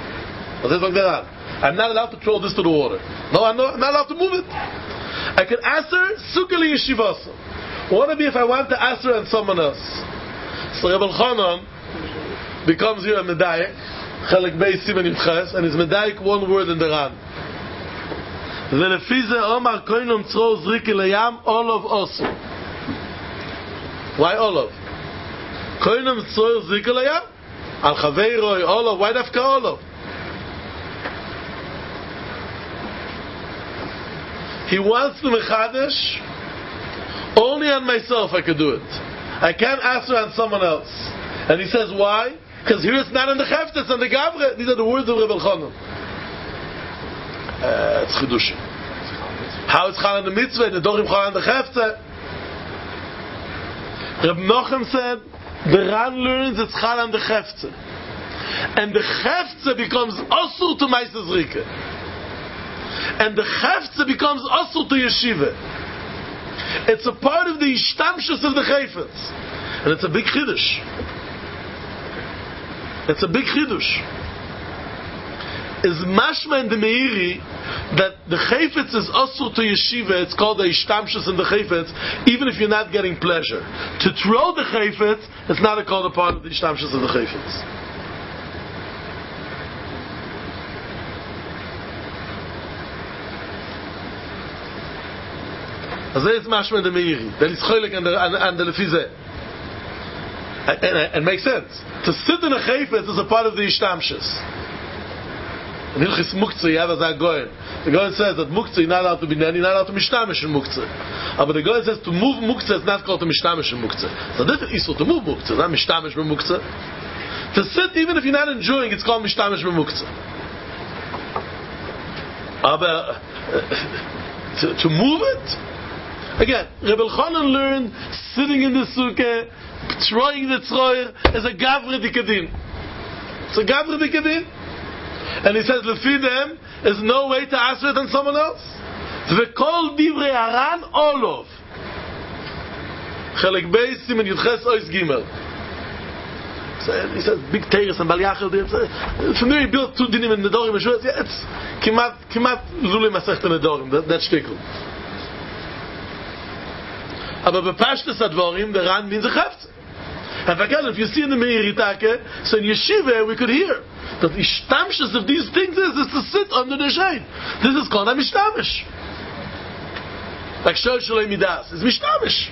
Speaker 2: I'm not allowed to throw this to the water. No, I'm not allowed to move it. I could answer sukkah yeshivasa. What would it be if I want to answer and someone else? So Reb Elchanan becomes here a medayek. Chalek Beis Siman Yivches, and his medayik one word in the Ran. Velefi ze Omar koinom tzror zriki layam olov osu. Why olov? Koinom tzror zriki layam? Al chaveiroi olov. Why dafka olov? He wants to mechadesh. Only on myself I could do it. I can't answer on someone else. And he says why? Because here it's not in the Chefetz, it's in the Gavre. These are the words of Reb Elchanan. It's Chidush. How it's Chal in the Mitzvah, the Dorim Chal in the Chefetz. Reb Nochem said, the Ran learns it's Chal in the Chefetz. And the Chefetz becomes Osur to Meises Rike. And the Chefetz becomes Osur to Yeshiva. It's a part of the Ishtamshus of the Chayfetz. And it's a big Chidush. It's a big chidush. Is mashma in the Meiri that the chayfetz is osur to yeshiva. It's called the ishtamshus in the chayfetz, even if you're not getting pleasure. To throw the chayfetz, it's not called a part of the ishtamshus of the chayfetz. As there is mashma in the Meiri. That is choylek and the lefizeh. And it makes sense. To sit in a chayfetz is a part of the ishtamshus. In Hilchis Muktzah, you have as a Goyen. The Goyen says that Muktzah, you're not allowed to be nani, you're not allowed to mishtamish in Muktzah. But the Goyen says to move Muktzah is not called to mishtamish in Muktzah. So different issue to move Muktzah, not mishtamish in Muktzah. To sit, even if you're not enjoying, it's called mishtamish in Muktzah. But to move it, again, Reb Elchanan learned sitting in the sukkah, throwing the tzroir as a gavre dikadin. It's a gavre dikadin. And he says, lefi them, there's no way to answer it on someone else. V'kol divrei Haran olov. Chelik Beis, Simen Yudches Ois Gimel. He says, big teres and Baliachel. For me, he built 2 dinim in Nedorim. Yeah, it's Kimat Luli Masech Nedorim. That shtickle. Aber bepashtes Advorim, the Ran means a Chefze. And again, if you see in the Meir Itake, so in Yeshiva we could hear that the ishtamshes of these things is to sit under the shade. This is called a mishtamish. Like Shol Shalei Midas. It's mishtamish.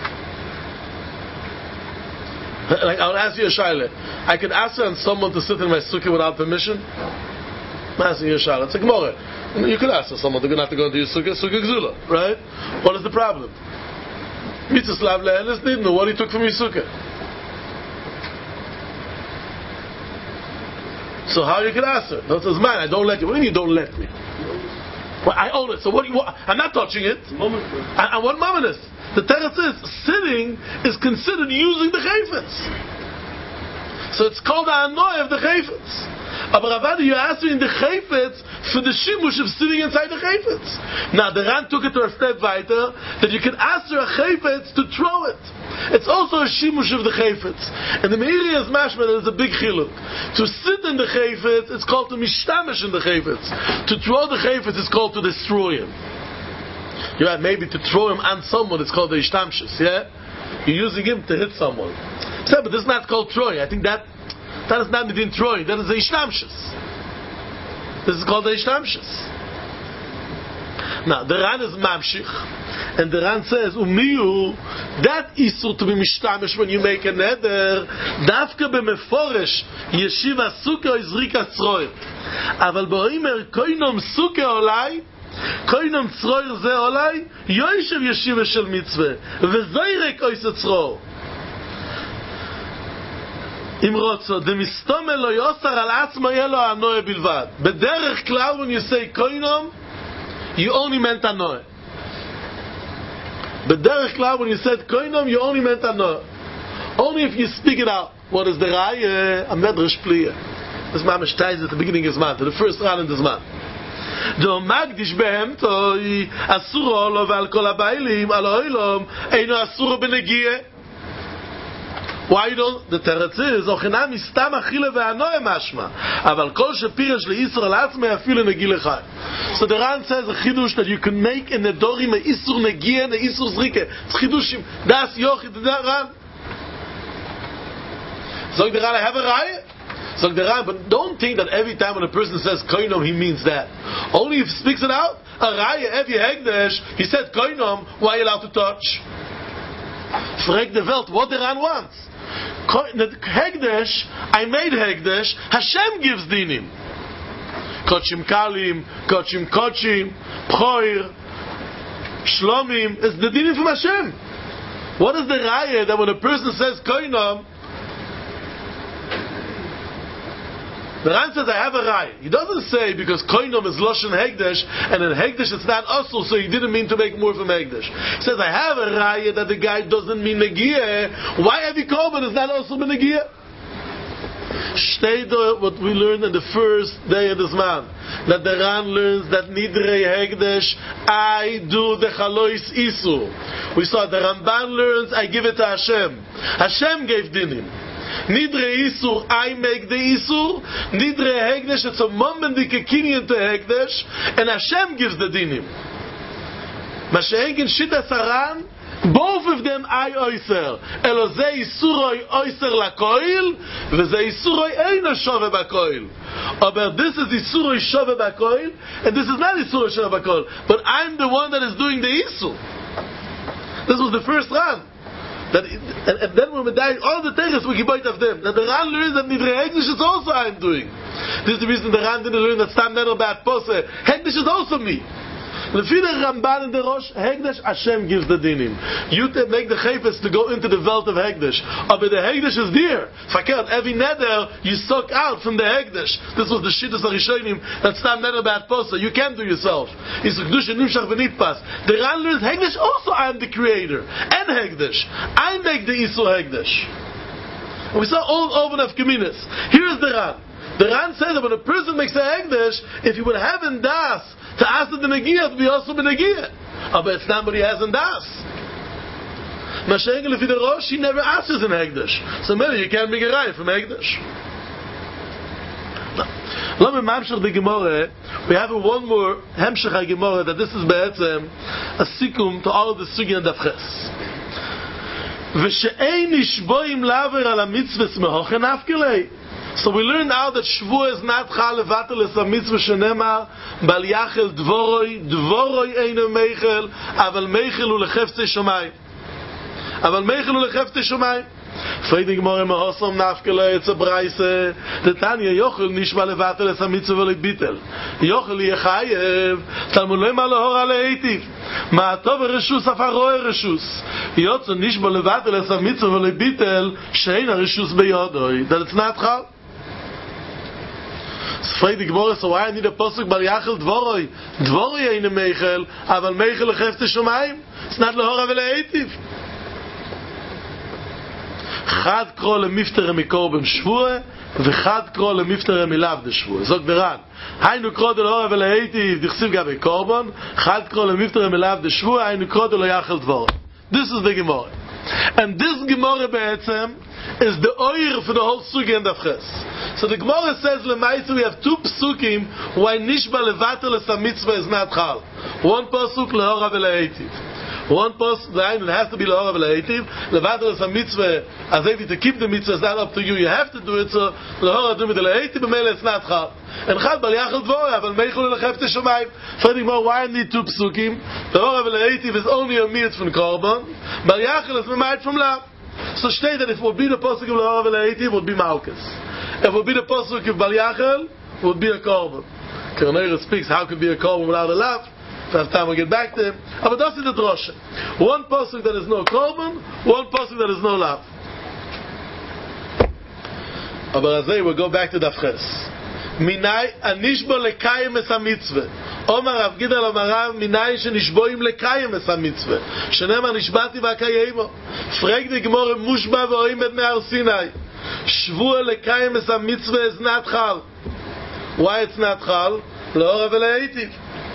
Speaker 2: Like, I'll ask you a shaila. I can ask someone to sit in my sukkah without permission. I'm asking you a shaila. It's a gemara. You could ask someone to not to go into your sukkah gzula, right? What is the problem? Mitzvah slav le'enes didn't know what he took from your sukkah. So how you can ask her? No, it says, man, I don't let you. What do you mean you don't let me? Well, I own it. So what do you want? I'm not touching it. And what moment is? The teretz is sitting is considered using the chayfetz. So it's called the anoy of the chayfetz. Aber Ravadi, you're asking the chayfetz for the shimush of sitting inside the chayfetz. Now the Ran took it to a step weiter that you can ask her a chayfetz to throw it. It's also a shimush of the chayfetz. And the Meiri is mashma, there's a big chiluk. To sit in the chayfetz, it's called to mishtamish in the chayfetz. To throw the chayfetz is called to destroy him. You have maybe to throw him on someone, it's called the ishtamshus, yeah? You're using him to hit someone. So, but this is not called throwing. I think that is not within throwing, that is the ishtamshus. This is called the ishtamshus. Now, the Ran is mamshich, and the Ran says, Umiyu, that isur to be mishtamish when you make a neder, dafka b'meforesh, yeshiva sukkah is rika tzroit. Aval boimer koinom sukkah olai, koinom tzroir ze olai, yoishev yeshiva shel mitzvah, v'zoirek ois tzroir. Im rotzo, de mistome lo yosar al atzma yelo anoe bilvad. Bederech klar, when you say koinom, you only meant anoe. Bederech klar, when you said koinom, you only meant anoe. Only if you speak it out. What is the raya? A medrash pliya. This mamish ties at the beginning of Zman, to the first round in the Zman. Do magdish behemtoi asuro lo val kol habaylim al oilom eino asuro benegie. Why you don't? The teretz is ochinam istam achile ve'anoe mashma, aval kol shepirish leisur al atzmei afilu negi lechai. So the Ran says a chidush that you can make in the dorim a isur negie and a isur zrike. It's chidushim. Das yochid the Ran. So the Ran, I have a raya. So the Ran, but don't think that every time when a person says koinom, he means that. Only if he speaks it out. A raya, every hegdesh, he said koinom, why are you allowed to touch? Frag the Welt, what the Ran wants. Hegdesh, I made Hegdesh, Hashem gives dinim. Kochim Kalim, Kochim Kochim, Pchoir, Shlomim, it's the dinim from Hashem. What is the raya that when a person says koinom, the Ran says, I have a raya. He doesn't say because koinom is Loshen Hegdesh, and in Hegdesh it's not also, so he didn't mean to make more from Hegdesh. He says, I have a raya that the guy doesn't mean Negiah. Why every korban is not also Negiah? Shteider, what we learned in the first day of this man, that the Ran learns that Nidrei Hegdesh, I do the Chalois Isu. We saw the Ramban learns, I give it to Hashem. Hashem gave dinim. Nidre Isur, I make the Isur. Nidre Hegdesh, it's a moment the Kinyan to Hegdesh, and Hashem gives the dinim. Mashenk and Shita Saran, both of them I oiser. Elo ze Isuroi oiser lakoil, veze Isuroi eina shove bakoil. But this is Isuroi shove bakoil, and this is not Isuroi shove bakoil. But I'm the one that is doing the Isur. This was the first Ran. That and then when we die, all the teres we give of them. That the Ran learns that Nidre Hegdesh is also I'm doing. This is the reason the Ran didn't learn that Stam Neder Ba'at Pose. Hegdesh is also me. The Fide Ramban in the Rosh, Hegdesh, Hashem gives the dinim. You make the chayfetz to go into the Welt of Hegdesh. But the Hegdesh is there. Fakert, every neder you suck out from the Hegdesh. This was the Shittas HaRishonim that Stam Neder Ba'at Pose. You can't do yourself. It's Kedusha Nimshach V'Nitpas. The Ran learns Hegdesh also I'm the creator. And Hegdesh. I make the Isur Hegdesh. And we saw all over of Keminis. Here's the Ran. The Ran says that when a person makes a Hegdesh, if he would have in Das, to ask the Negiah to be also the Negiah. But it's not what he has in Das. Mashenkel if the Rosh, he never asks in Hegdash. So maybe you can't be gerayah from Hegdash. Let me mamshach the Gemara. We have one more hemshach Gemara that this is be'etzem a sikum to all of the sugi and dafches. V'she'ein nishboim laver ala mitzvahs mehochen afkelei. So we learn now that Shvuah is not chal levatel es a mitzvah shenemar bal yachel dvoroi eino meichel aval meichel hu lecheftzei shomayim. Aval meichel hu lecheftzei shomayim. Friedrich Gemara Mahosom nafkele it's a braise the Tanya yochel nishma levatel es a mitzvah v'leibitel yochel yechayev talmud lo mal hora leitiv ma tov reshus afaroy reshus yotzo nishma levatel es a mitzvah v'leibitel shein reshus beyodoi that it's not chal. Friedrich Gemara, so why I need a pasuk bal yachel dvoroi eine meichel aval meichel lecheftzei shomayim it's not lehora v'leitiv. חד קרוא למפטר מקורבן שבוע וחד קרוא למפטר מלאו דשבוע. זוג דרן היינו קרוא דלהורה ולהיטיב דכסיב גבי קורבן חד קרוא למפטר מלאו דשבוע היינו קרוא דלו יחל דבור. This is the Gemara. And this Gemara בעצם is the oir for the whole sugi and dafches. So the Gemara says lemaitzu we have two psukim why nishba levatel es mitzvah is not chal. One pasuk lehora veleheitiv. One pasuk, it has to be lehora veleheitiv. Levatel es mitzvah, as if to keep the mitzvah is not up to you. You have to do it. So lehora do it veleheitiv, b'meila it's not chal. And chal bal yachal dvorah, but meichel lecheftzei shomayim. Further more, why I need two psukim? Lehora veleheitiv is only a mitzvah from korban. Bal yachal is memayit from lav. So state that if it would be the pasuk of lehora veleheitiv, it would be malchus. If it would be the pasuk of bal yachal, it would be a korban. Kernera speaks how could be a korban without a lav. First time we get back to him. But that's in the drosha. One pasuk that is no korban, one pasuk that is no lav. Aber azay we'll go back to dafches. Minai anishbo lekayim es hamitzvah. Omar Rav Gidal Omarav minai shenishboim lekayim es hamitzvah. Shenemar nishbati v'akayimo. Frag the Gemara mushba v'oim et me'ar Sinai. Shvua lekayim es hamitzvah is not chal. Why it's not chal? Lehora veleheitiv.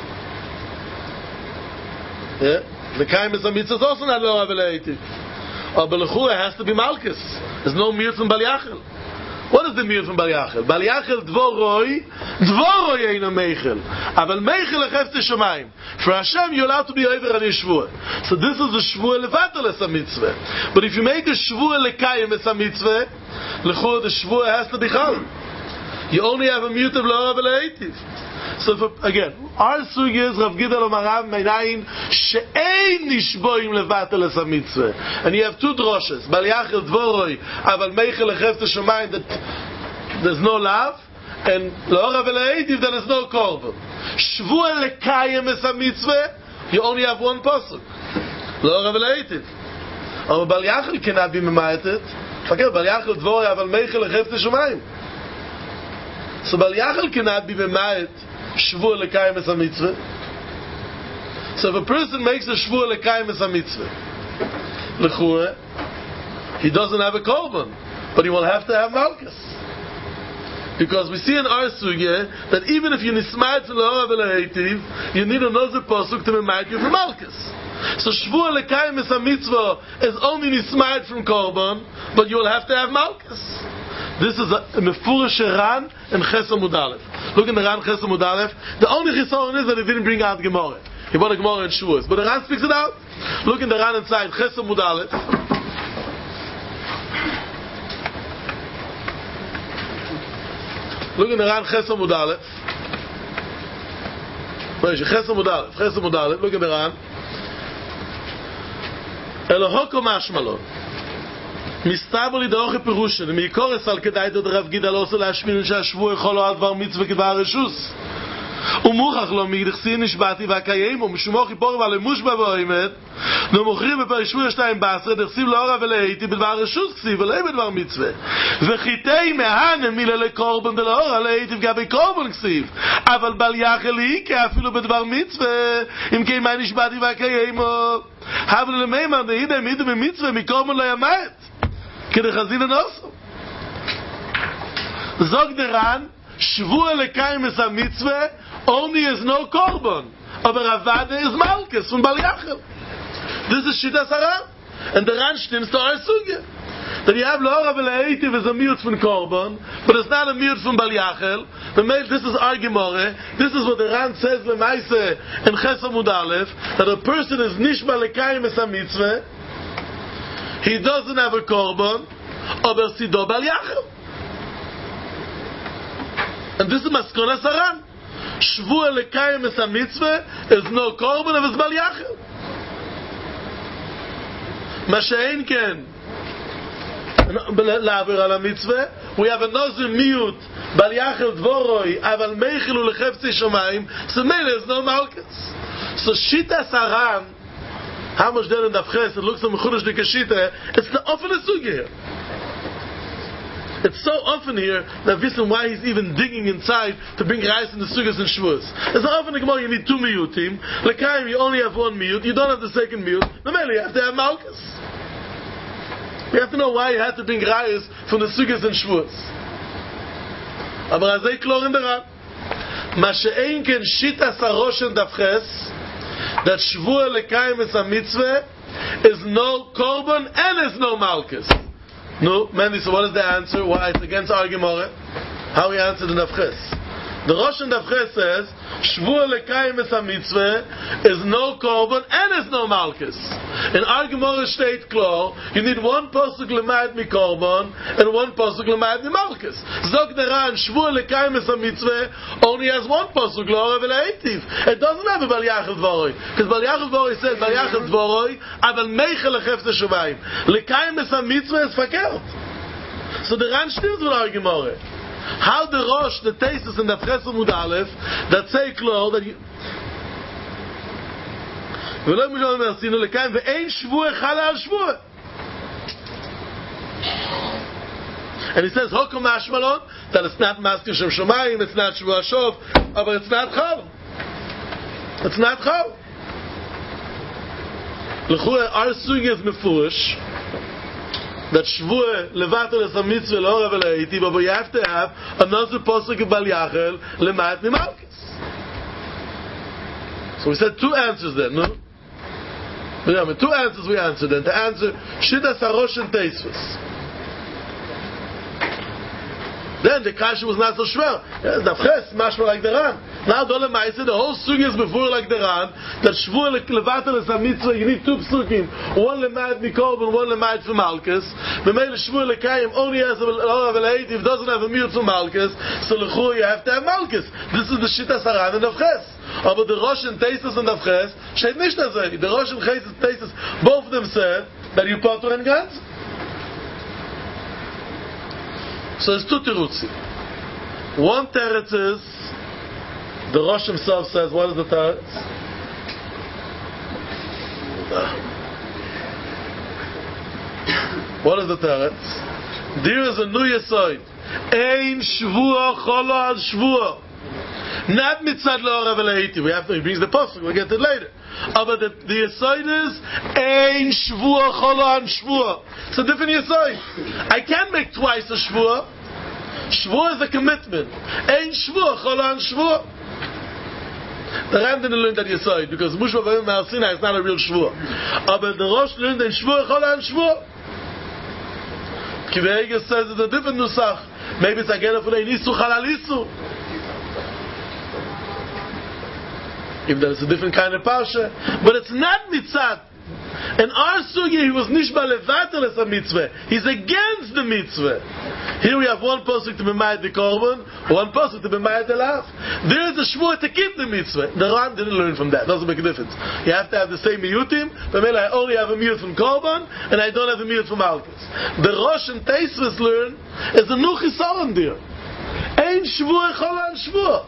Speaker 2: The Kaim is a mitzvah is also not lehora veleheitiv. But B'lechura has to be malchus. There's no mir from Bal Yachel. What is the mir from Bal Yachel? Bal Yachel dvoroi eino meichel. Aval meichel lecheftzei shomayim. For Hashem you're allowed to be over on your shvuah. So this is a shvuah levatel es a mitzvah. But if you make a shvuah lekayim es a mitzvah, lechura the shvuah has to be chal. You only have a mir of lehora veleheitiv. So again, our sugi is Rav Gidal Omarav Meinayin she'ein nishboim levatel es hamitzvah. And you have two droshes, Bal Yachel dvoroi, aval meichel lecheftzei shomayim that there's no lav, and lehora veleheitiv that there's no korban. Shvua lekayim es hamitzvah, you only have one pasuk, lehora veleheitiv. Bal Yachel cannot be memayetet. Forget Bal Yachel dvoroi, aval meichel lecheftzei shomayim. So Bal Yachel cannot be memayet Shvua lekayim es hamitzvah. So if a person makes a shvua lekayim es hamitzvah, lechura, he doesn't have a korban, but he will have to have malchus. Because we see in our sugya that even if you nismayet lehora veleheitiv, you need another pasuk to memayet you from malchus. So shvua lekayim es hamitzvah is only nismayet from korban, but you will have to have malchus. This is a mefurish Ran and Chesed Amud Aleph. Look in the Ran Chesed Amud Aleph. The only chisaron is that he didn't bring out Gemara. He brought a Gemara in Shavuos, but the Ran speaks it out. Look in the Ran inside Chesed Amud Aleph. Look in the Ran Chesed Amud Aleph. Chesed Amud Aleph. Look in the Ran. Elohoko mashmalon. מסתבר לי דאוכי פירושן ומיקורס על כדאי דוד רב גידל עושה להשמין שהשבוע יכול לו הדבר מצווה כדבר רשוס ומוכח לו מגדחסין נשבעתי והקיים ומשומוכי פורם על המושבע ואוימת ומוכרים בפרשבוע 2 בעשרה דחסיב להורה ולהייתי בדבר רשוס כסיב ולהי בדבר מצווה וחיטי מהנם מילה לקורבן דלהורה להייתי וגבי קורבן כסיב אבל בל יחלי כי אפילו בדבר מצווה אם קיימה נשבעתי והקיים אבל למימה דהידה מידה במצווה מקורבן לא ימת כדי חזין הנוסו זוג דרן שבוע לקיים es המצווה only is no korban aber avada is malchus from Bal Yachel. This is Shittas Haran. and the Ran stimmt the Arsuge. That you have L'Ora V'Le'etiv is a miut from Korban, but it's not a miut from Bal Yachel. This is Argimore. This is what the Ran says L'Maise in Ches Amud Aleph, that a person is nishba lekayim es ha-mitzvah, he doesn't have a Korban, aber sido Bal Yachel. And this is Maskonas Haran. Shvua lekayim es ha-mitzvah is no Korban, but it's Bal Yachel. Mashein ken לעבר על המצווה, we have another miut, בל יחל דבורוי, אבל מייחלו לחפצי שמיים, so mele is no malchus. So Shitas Haran, how much there in the Ches, it looks like Mechudesh Dikashita, it's the often suge here. It's so often here that wissen why he's even digging inside to bring rice in the sugas and shvus. It's often the Gemara, you need two miutim, Lekayim you only have one miut, you don't have the second miut, no mele you have to have malchus. You have to know why you had to bring rayas from the sugas and shvus. Aber azay klor in der Ran. Ma she'ein ken shitas harosh and davches, that shvua lekayim es ha-mitzvah is no korban and is no malchus. No, Mandy, so what is the answer? Why it's against Argimore? How he answered in davches? The Rosh and davches says, shvua lekayim es ha-mitzvah is no korban and is no malchus. In Argimore state klor, you need one pasuk lemayat mi korban and one pasuk lemayat mi malchus. Zog the Ran, shvua lekayim es ha-mitzvah only has one pasuk L'Ora V'Le'etiv. It doesn't have a Bal Yachel Dvoroi, because Bal Yachel Dvoroi says Bal Yachel Dvoroi aval meichel lechefte shumayim. Lekayim es ha-mitzvah is fakert. So the Ran steals with Argimore. How the Rosh, the Tesis in the Ches Amud Aleph, that say klor that you ולא מלא מרסינו לקיים ואין שבוע חלה על שבוע. And he says Hokom Ashmalon, that it's not Masker Shem Shomayim, it's not Shvua Shov, but it's not Chal. It's not Chal. L'chua our sugi is mefurish that Shvua levatel es ha-mitzvah L'Ora V'Le'etiv, but you have to have another pasuk of Bal Yachel lemayat mi malchus. So we said two answers then, no? But two answers we answered then. To answer Shitas Harosh and Teisvus. Then the kasha was not so schwer. Davches, mashma like the Ran. Now Dole Maise, the whole sugi is before like the Ran, that Shvua levatel es ha-mitzvah, you need two psukim, one lemayat mikol and one lemayat for malchus. B'meile Shvua lekayim only has a L'Ora V'Le'etiv, doesn't have a miut for malchus, so l'chua you have to have malchus. This is the Shitas Haran and Davches. Aber the Rosh and Tesis and Davches, steht nicht das so. The Rosh and Tesis, both of them said that you potter and ganz. So it's two terutzi. One teretz is, the Rosh himself says, what is the teretz? What is the teretz? There is a new yesod. Ein shvua chola al shvua. Not mitzad L'Ora V'Le'etiv. We have to, he brings the pasuk, we'll get to it later. But the yesod is ein shvua chola al shvua. It's a different yesod. I can't make twice a shvua. Shvua is a commitment. Ein shvua chola al shvua. The Ram didn't learn that yesod because Mushva Vayim Ma'al Sinai is not a real shvua. But the Rosh learned that shvua chola al shvua. Kiveiga says it's a different nusach. Maybe it's again for the Nisu Chalalisu. If there's a different kind of parsha, but it's not mitzad. In our sugi, he was nishba levatel es ha-mitzvah. He's against the mitzvah. Here we have one pasuk to be ma'at the korban, one pasuk to be ma'at elav. There is a shvua to keep the mitzvah. The Ran didn't learn from that. Doesn't make a difference. You have to have the same miyutim. But I only have a miyut from korban, and I don't have a miyut from malchus. The Rosh and Teisvus learn is a new chisaron there. Ein shvua echol an shvua.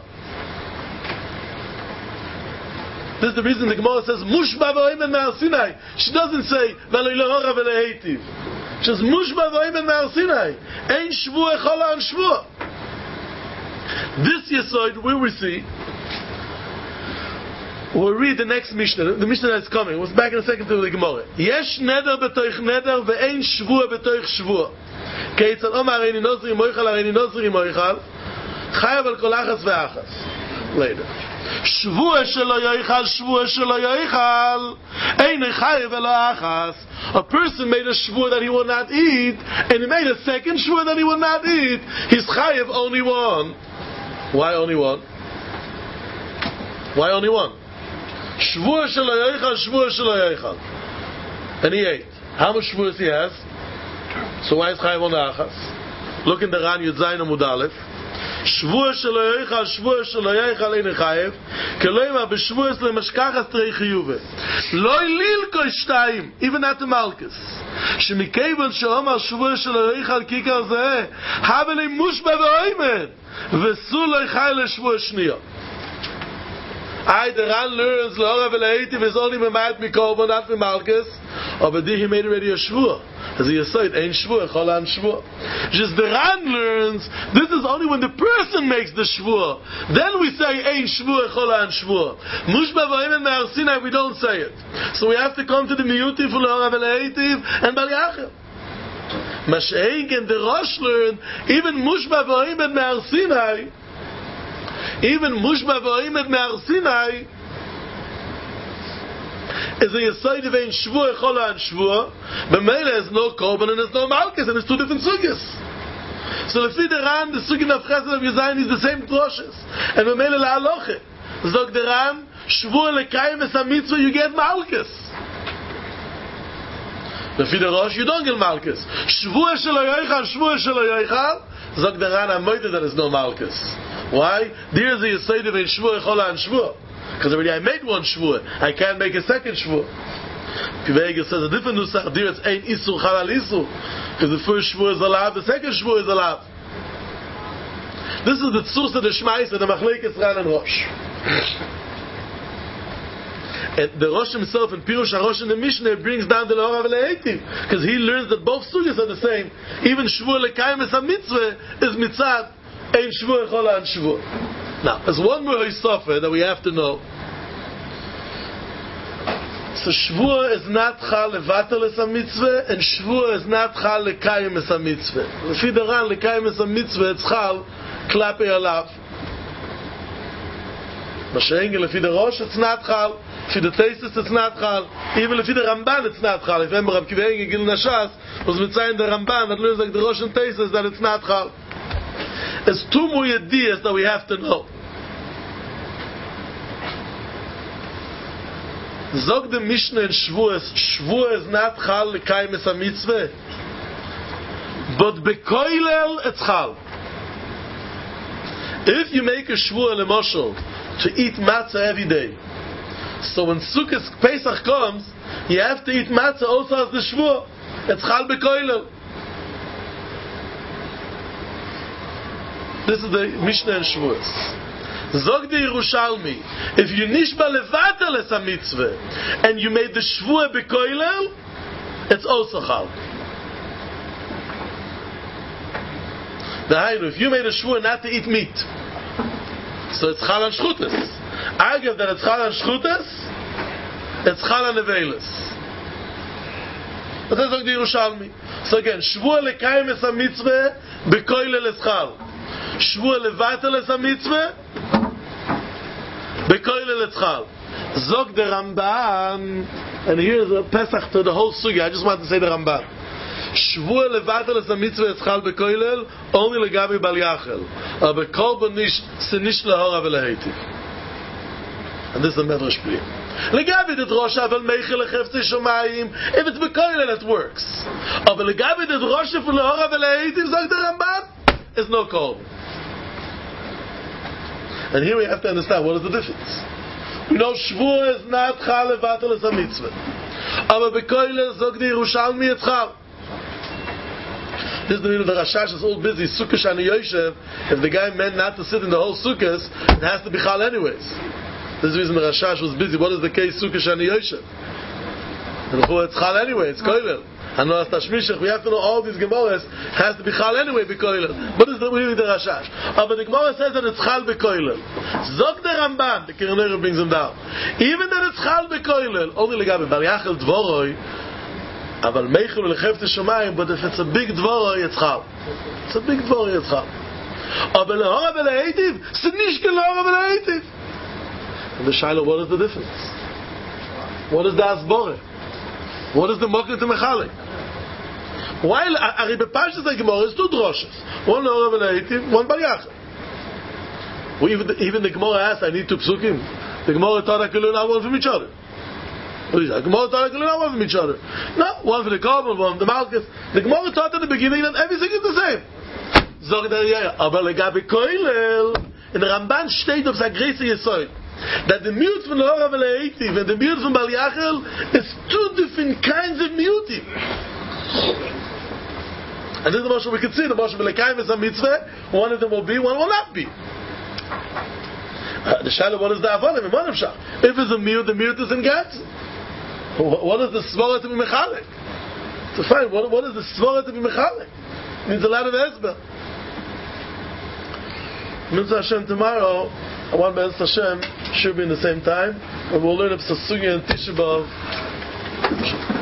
Speaker 2: This is the reason the Gemara says Mushba v'oimen Ma'al Sinai. She doesn't say V'lo L'Ora V'Le'etiv. She says Mushba v'oimen Ma'al Sinai. Ein shvua echol an shvua. This yesod we will see. We'll read the next Mishnah. The Mishnah that's coming. We'll back in a second to the Gemara. Yesh neder b'toich neder ve'ein shvua b'toich shvua. Keitzad Omar Reini Nozri Moichal Reini Nozri Moichal Chayav al kol achas ve'achas. Later. שבוע שלא יאכל, שבוע שלא יאכל, אין חייב אלא אחס. A person made a shvua that he will not eat, and he made a second shvua that he will not eat. He's chayev only one. Why only one? Why only one? Shvua shelo yoichal, shvua shelo yoichal. And he ate. How much shvuas he has? So why is chayev only achas? Look in the Ran Yud Zayin Amud Aleph. Shvua shelo yoichal, shvua shelo yoichal ein chayev. Keloima b'shvuas lemashkachas trei chiyuve. Lo lilko shtayim, even at the Malkus. Shemikevan sheomar shvua shelo yoichal kikar zeh, haveli mushba ve'oimed, v'su lo yoichal shvua shniya. The Ran learns L'Hora V'Le'etiv is only Memayat Mikorban, not Mimalkus. But he made already a Shvua. As he said, Ein Shvua, Cholan Shvua. Just the Ran learns, this is only when the person makes the Shvua. Then we say Ein Shvua, Cholan Shvua. Mushba V'Oim and Me'ar Sinai, we don't say it. So we have to come to the Miyuti for L'Hora V'Le'etiv and Bal Yachel. Masheik and the Rosh learn, even Mushba V'Oim and Me'ar Sinai, even Mushba V'Oimed Me'ar Sinai is a Yesod of Ein Shvua, Chola and Shvua, but Mele has no Korban and there's no Malkus, and it's two different Sugyas. So if the Ran, the Sugin of Chesed of Yezayin is the same Droshes, and Mele La'aloche, Zog the Ran, Shvua Lekayim es HaMitzvah, you get Malkus. If the Rosh, you don't get Malkus. Shvua Shelo Yoichal, Shvua Shelo Yoichal, Zog the Ran, Amoyde, there is no Malkus. Why? There's the Yesod of Ein Shvua, Chola and Shvua. Because already I made one Shvua. I can't make a second Shvua. Kivega says a different Nusach. There it's Ein Isur, Chalal Isur. Because the first Shvua is allowed, the second Shvua is allowed. This is the Tzurs of the Shmais and the Machlekes Ran and Rosh. And the Rosh himself in Pirush HaRosh in the Mishnah brings down the L'Hora V'Le'etiv. Because he learns that both Sugyas are the same. Even Shvua Lekayim es HaMitzvah is Mitzad Ein Shvua, Chola and Shvua. Now, there's one more Hisofer that we have to know. So Shvua is not Chal Levatel es HaMitzvah, and Shvua is not Chal Lekayim es HaMitzvah. Lefi the Ran, Lekayim es HaMitzvah, it's Chal Klape Alav. Mashengi, Lefi the Rosh, it's not Chal. Lefi the Teisus, it's not Chal. Even Lefi the Ramban, it's not Chal. If Ember Rav Kivenge Gil Nashas was mitzayin the Ramban, that learns like the Rosh and Teisus, that it's not Chal. There's two more ideas that we have to know. Zog the Mishnah in Shvuas, Shvuah is not Chal Lekayim es HaMitzvah, but Bekoilel it's Chal. If you make a Shvuah lemoshel to eat matzah every day, so when Sukkot Pesach comes, you have to eat matzah also as the Shvuah. It's Chal Bekoilel. This is the Mishnah in Shavuos. Zog the Yerushalmi, if you nishba levatel es HaMitzvah and you made the Shvuah bekoilel, it's also Chal. If you made a Shvuah not to eat meat, so it's Chal on Shchutas. I give that it's Chal on Shchutas, it's Chal on Nevelis. But that's Zog the Yerushalmi. So again, Shvuah lekayim es HaMitzvah bekoilel es Chal. Shvua levatel es HaMitzvah bekoilel es Chal. Zog the Ramban, and here's a Pesach to the whole Sugya. I just want to say the Ramban. Shvua levatel es HaMitzvah es Chal bekoilel only legabi Bal Yachel. Bekol b'nish senish L'Hora V'Le'etiv. And this is the Medrash Pri. Legabi the Drosha aval meichel lecheftzei shomayim. If it's bekoilel, it works. But legabi the Drosha for L'Hora V'Le'etiv, zog the Ramban, is no call. And here we have to understand what is the difference. We know Shvuah is not Chal Levatel es HaMitzvah. Aber bekoilel zog the Yerushalmi it's Chal. This is the meaning of the Rashash is all busy. Sukkah Shani Yoshev. If the guy meant not to sit in the whole Sukkahs, it has to be Chal anyways. This is the reason the Rashash was busy. What is the case Sukkah Shani Yoshev? And it's Chal anyway. It's koilel. And we have to know all these Gemaras has to be Chal anyway bekoilel. What is the meaning of the Rashash? But the Gemara says that it's Chal bekoilel. Zog the Ramban, the Kirenera brings him down. Even that it's Chal bekoilel, only legabe Bal Yachel Dvoroi, aval meichel lecheftzei shomayim. But if it's a big Dvoroi, it's Chal. It's a big Dvoroi, it's Chal. Aber L'Hora V'Le'etiv, it's nicht L'Hora V'Le'etiv. And the Shiloh, what is the difference? What is the Asbore? What is the Mokin to Mechalik? While Ari Bepashas the Gemara is two droshes. One Orav Leitiv, one Bar Yachal. Even the Gemara asked, I need two psukim. The Gemara taught I could learn one from each other. What is that? The Gemara thought I could learn one from each other. No, one for the Korban, one for the Malchus. The Gemara taught at the beginning that everything is the same. Zog der Yaya, aber legabe Koilel, in the Ramban steht auf sein Größe Yesod, that the mute from the Orav Leitiv and the mute from Bar Yachal is two different kinds of muting. And this is the Moshe we can see. The Moshe Belekayim is a mitzvah. One of them will be, one will not be. The Shiloh, what is the Avonim? If it's a mute, the mute is in Gat. What is the Svara to be Mechalik? So fine, what is the Svara to be Mechalik? It means a lot of Esber. Mitzvah Hashem tomorrow, I want Be'ez Hashem, should be in the same time, but we'll learn of Sasugi and Tisha B'Av.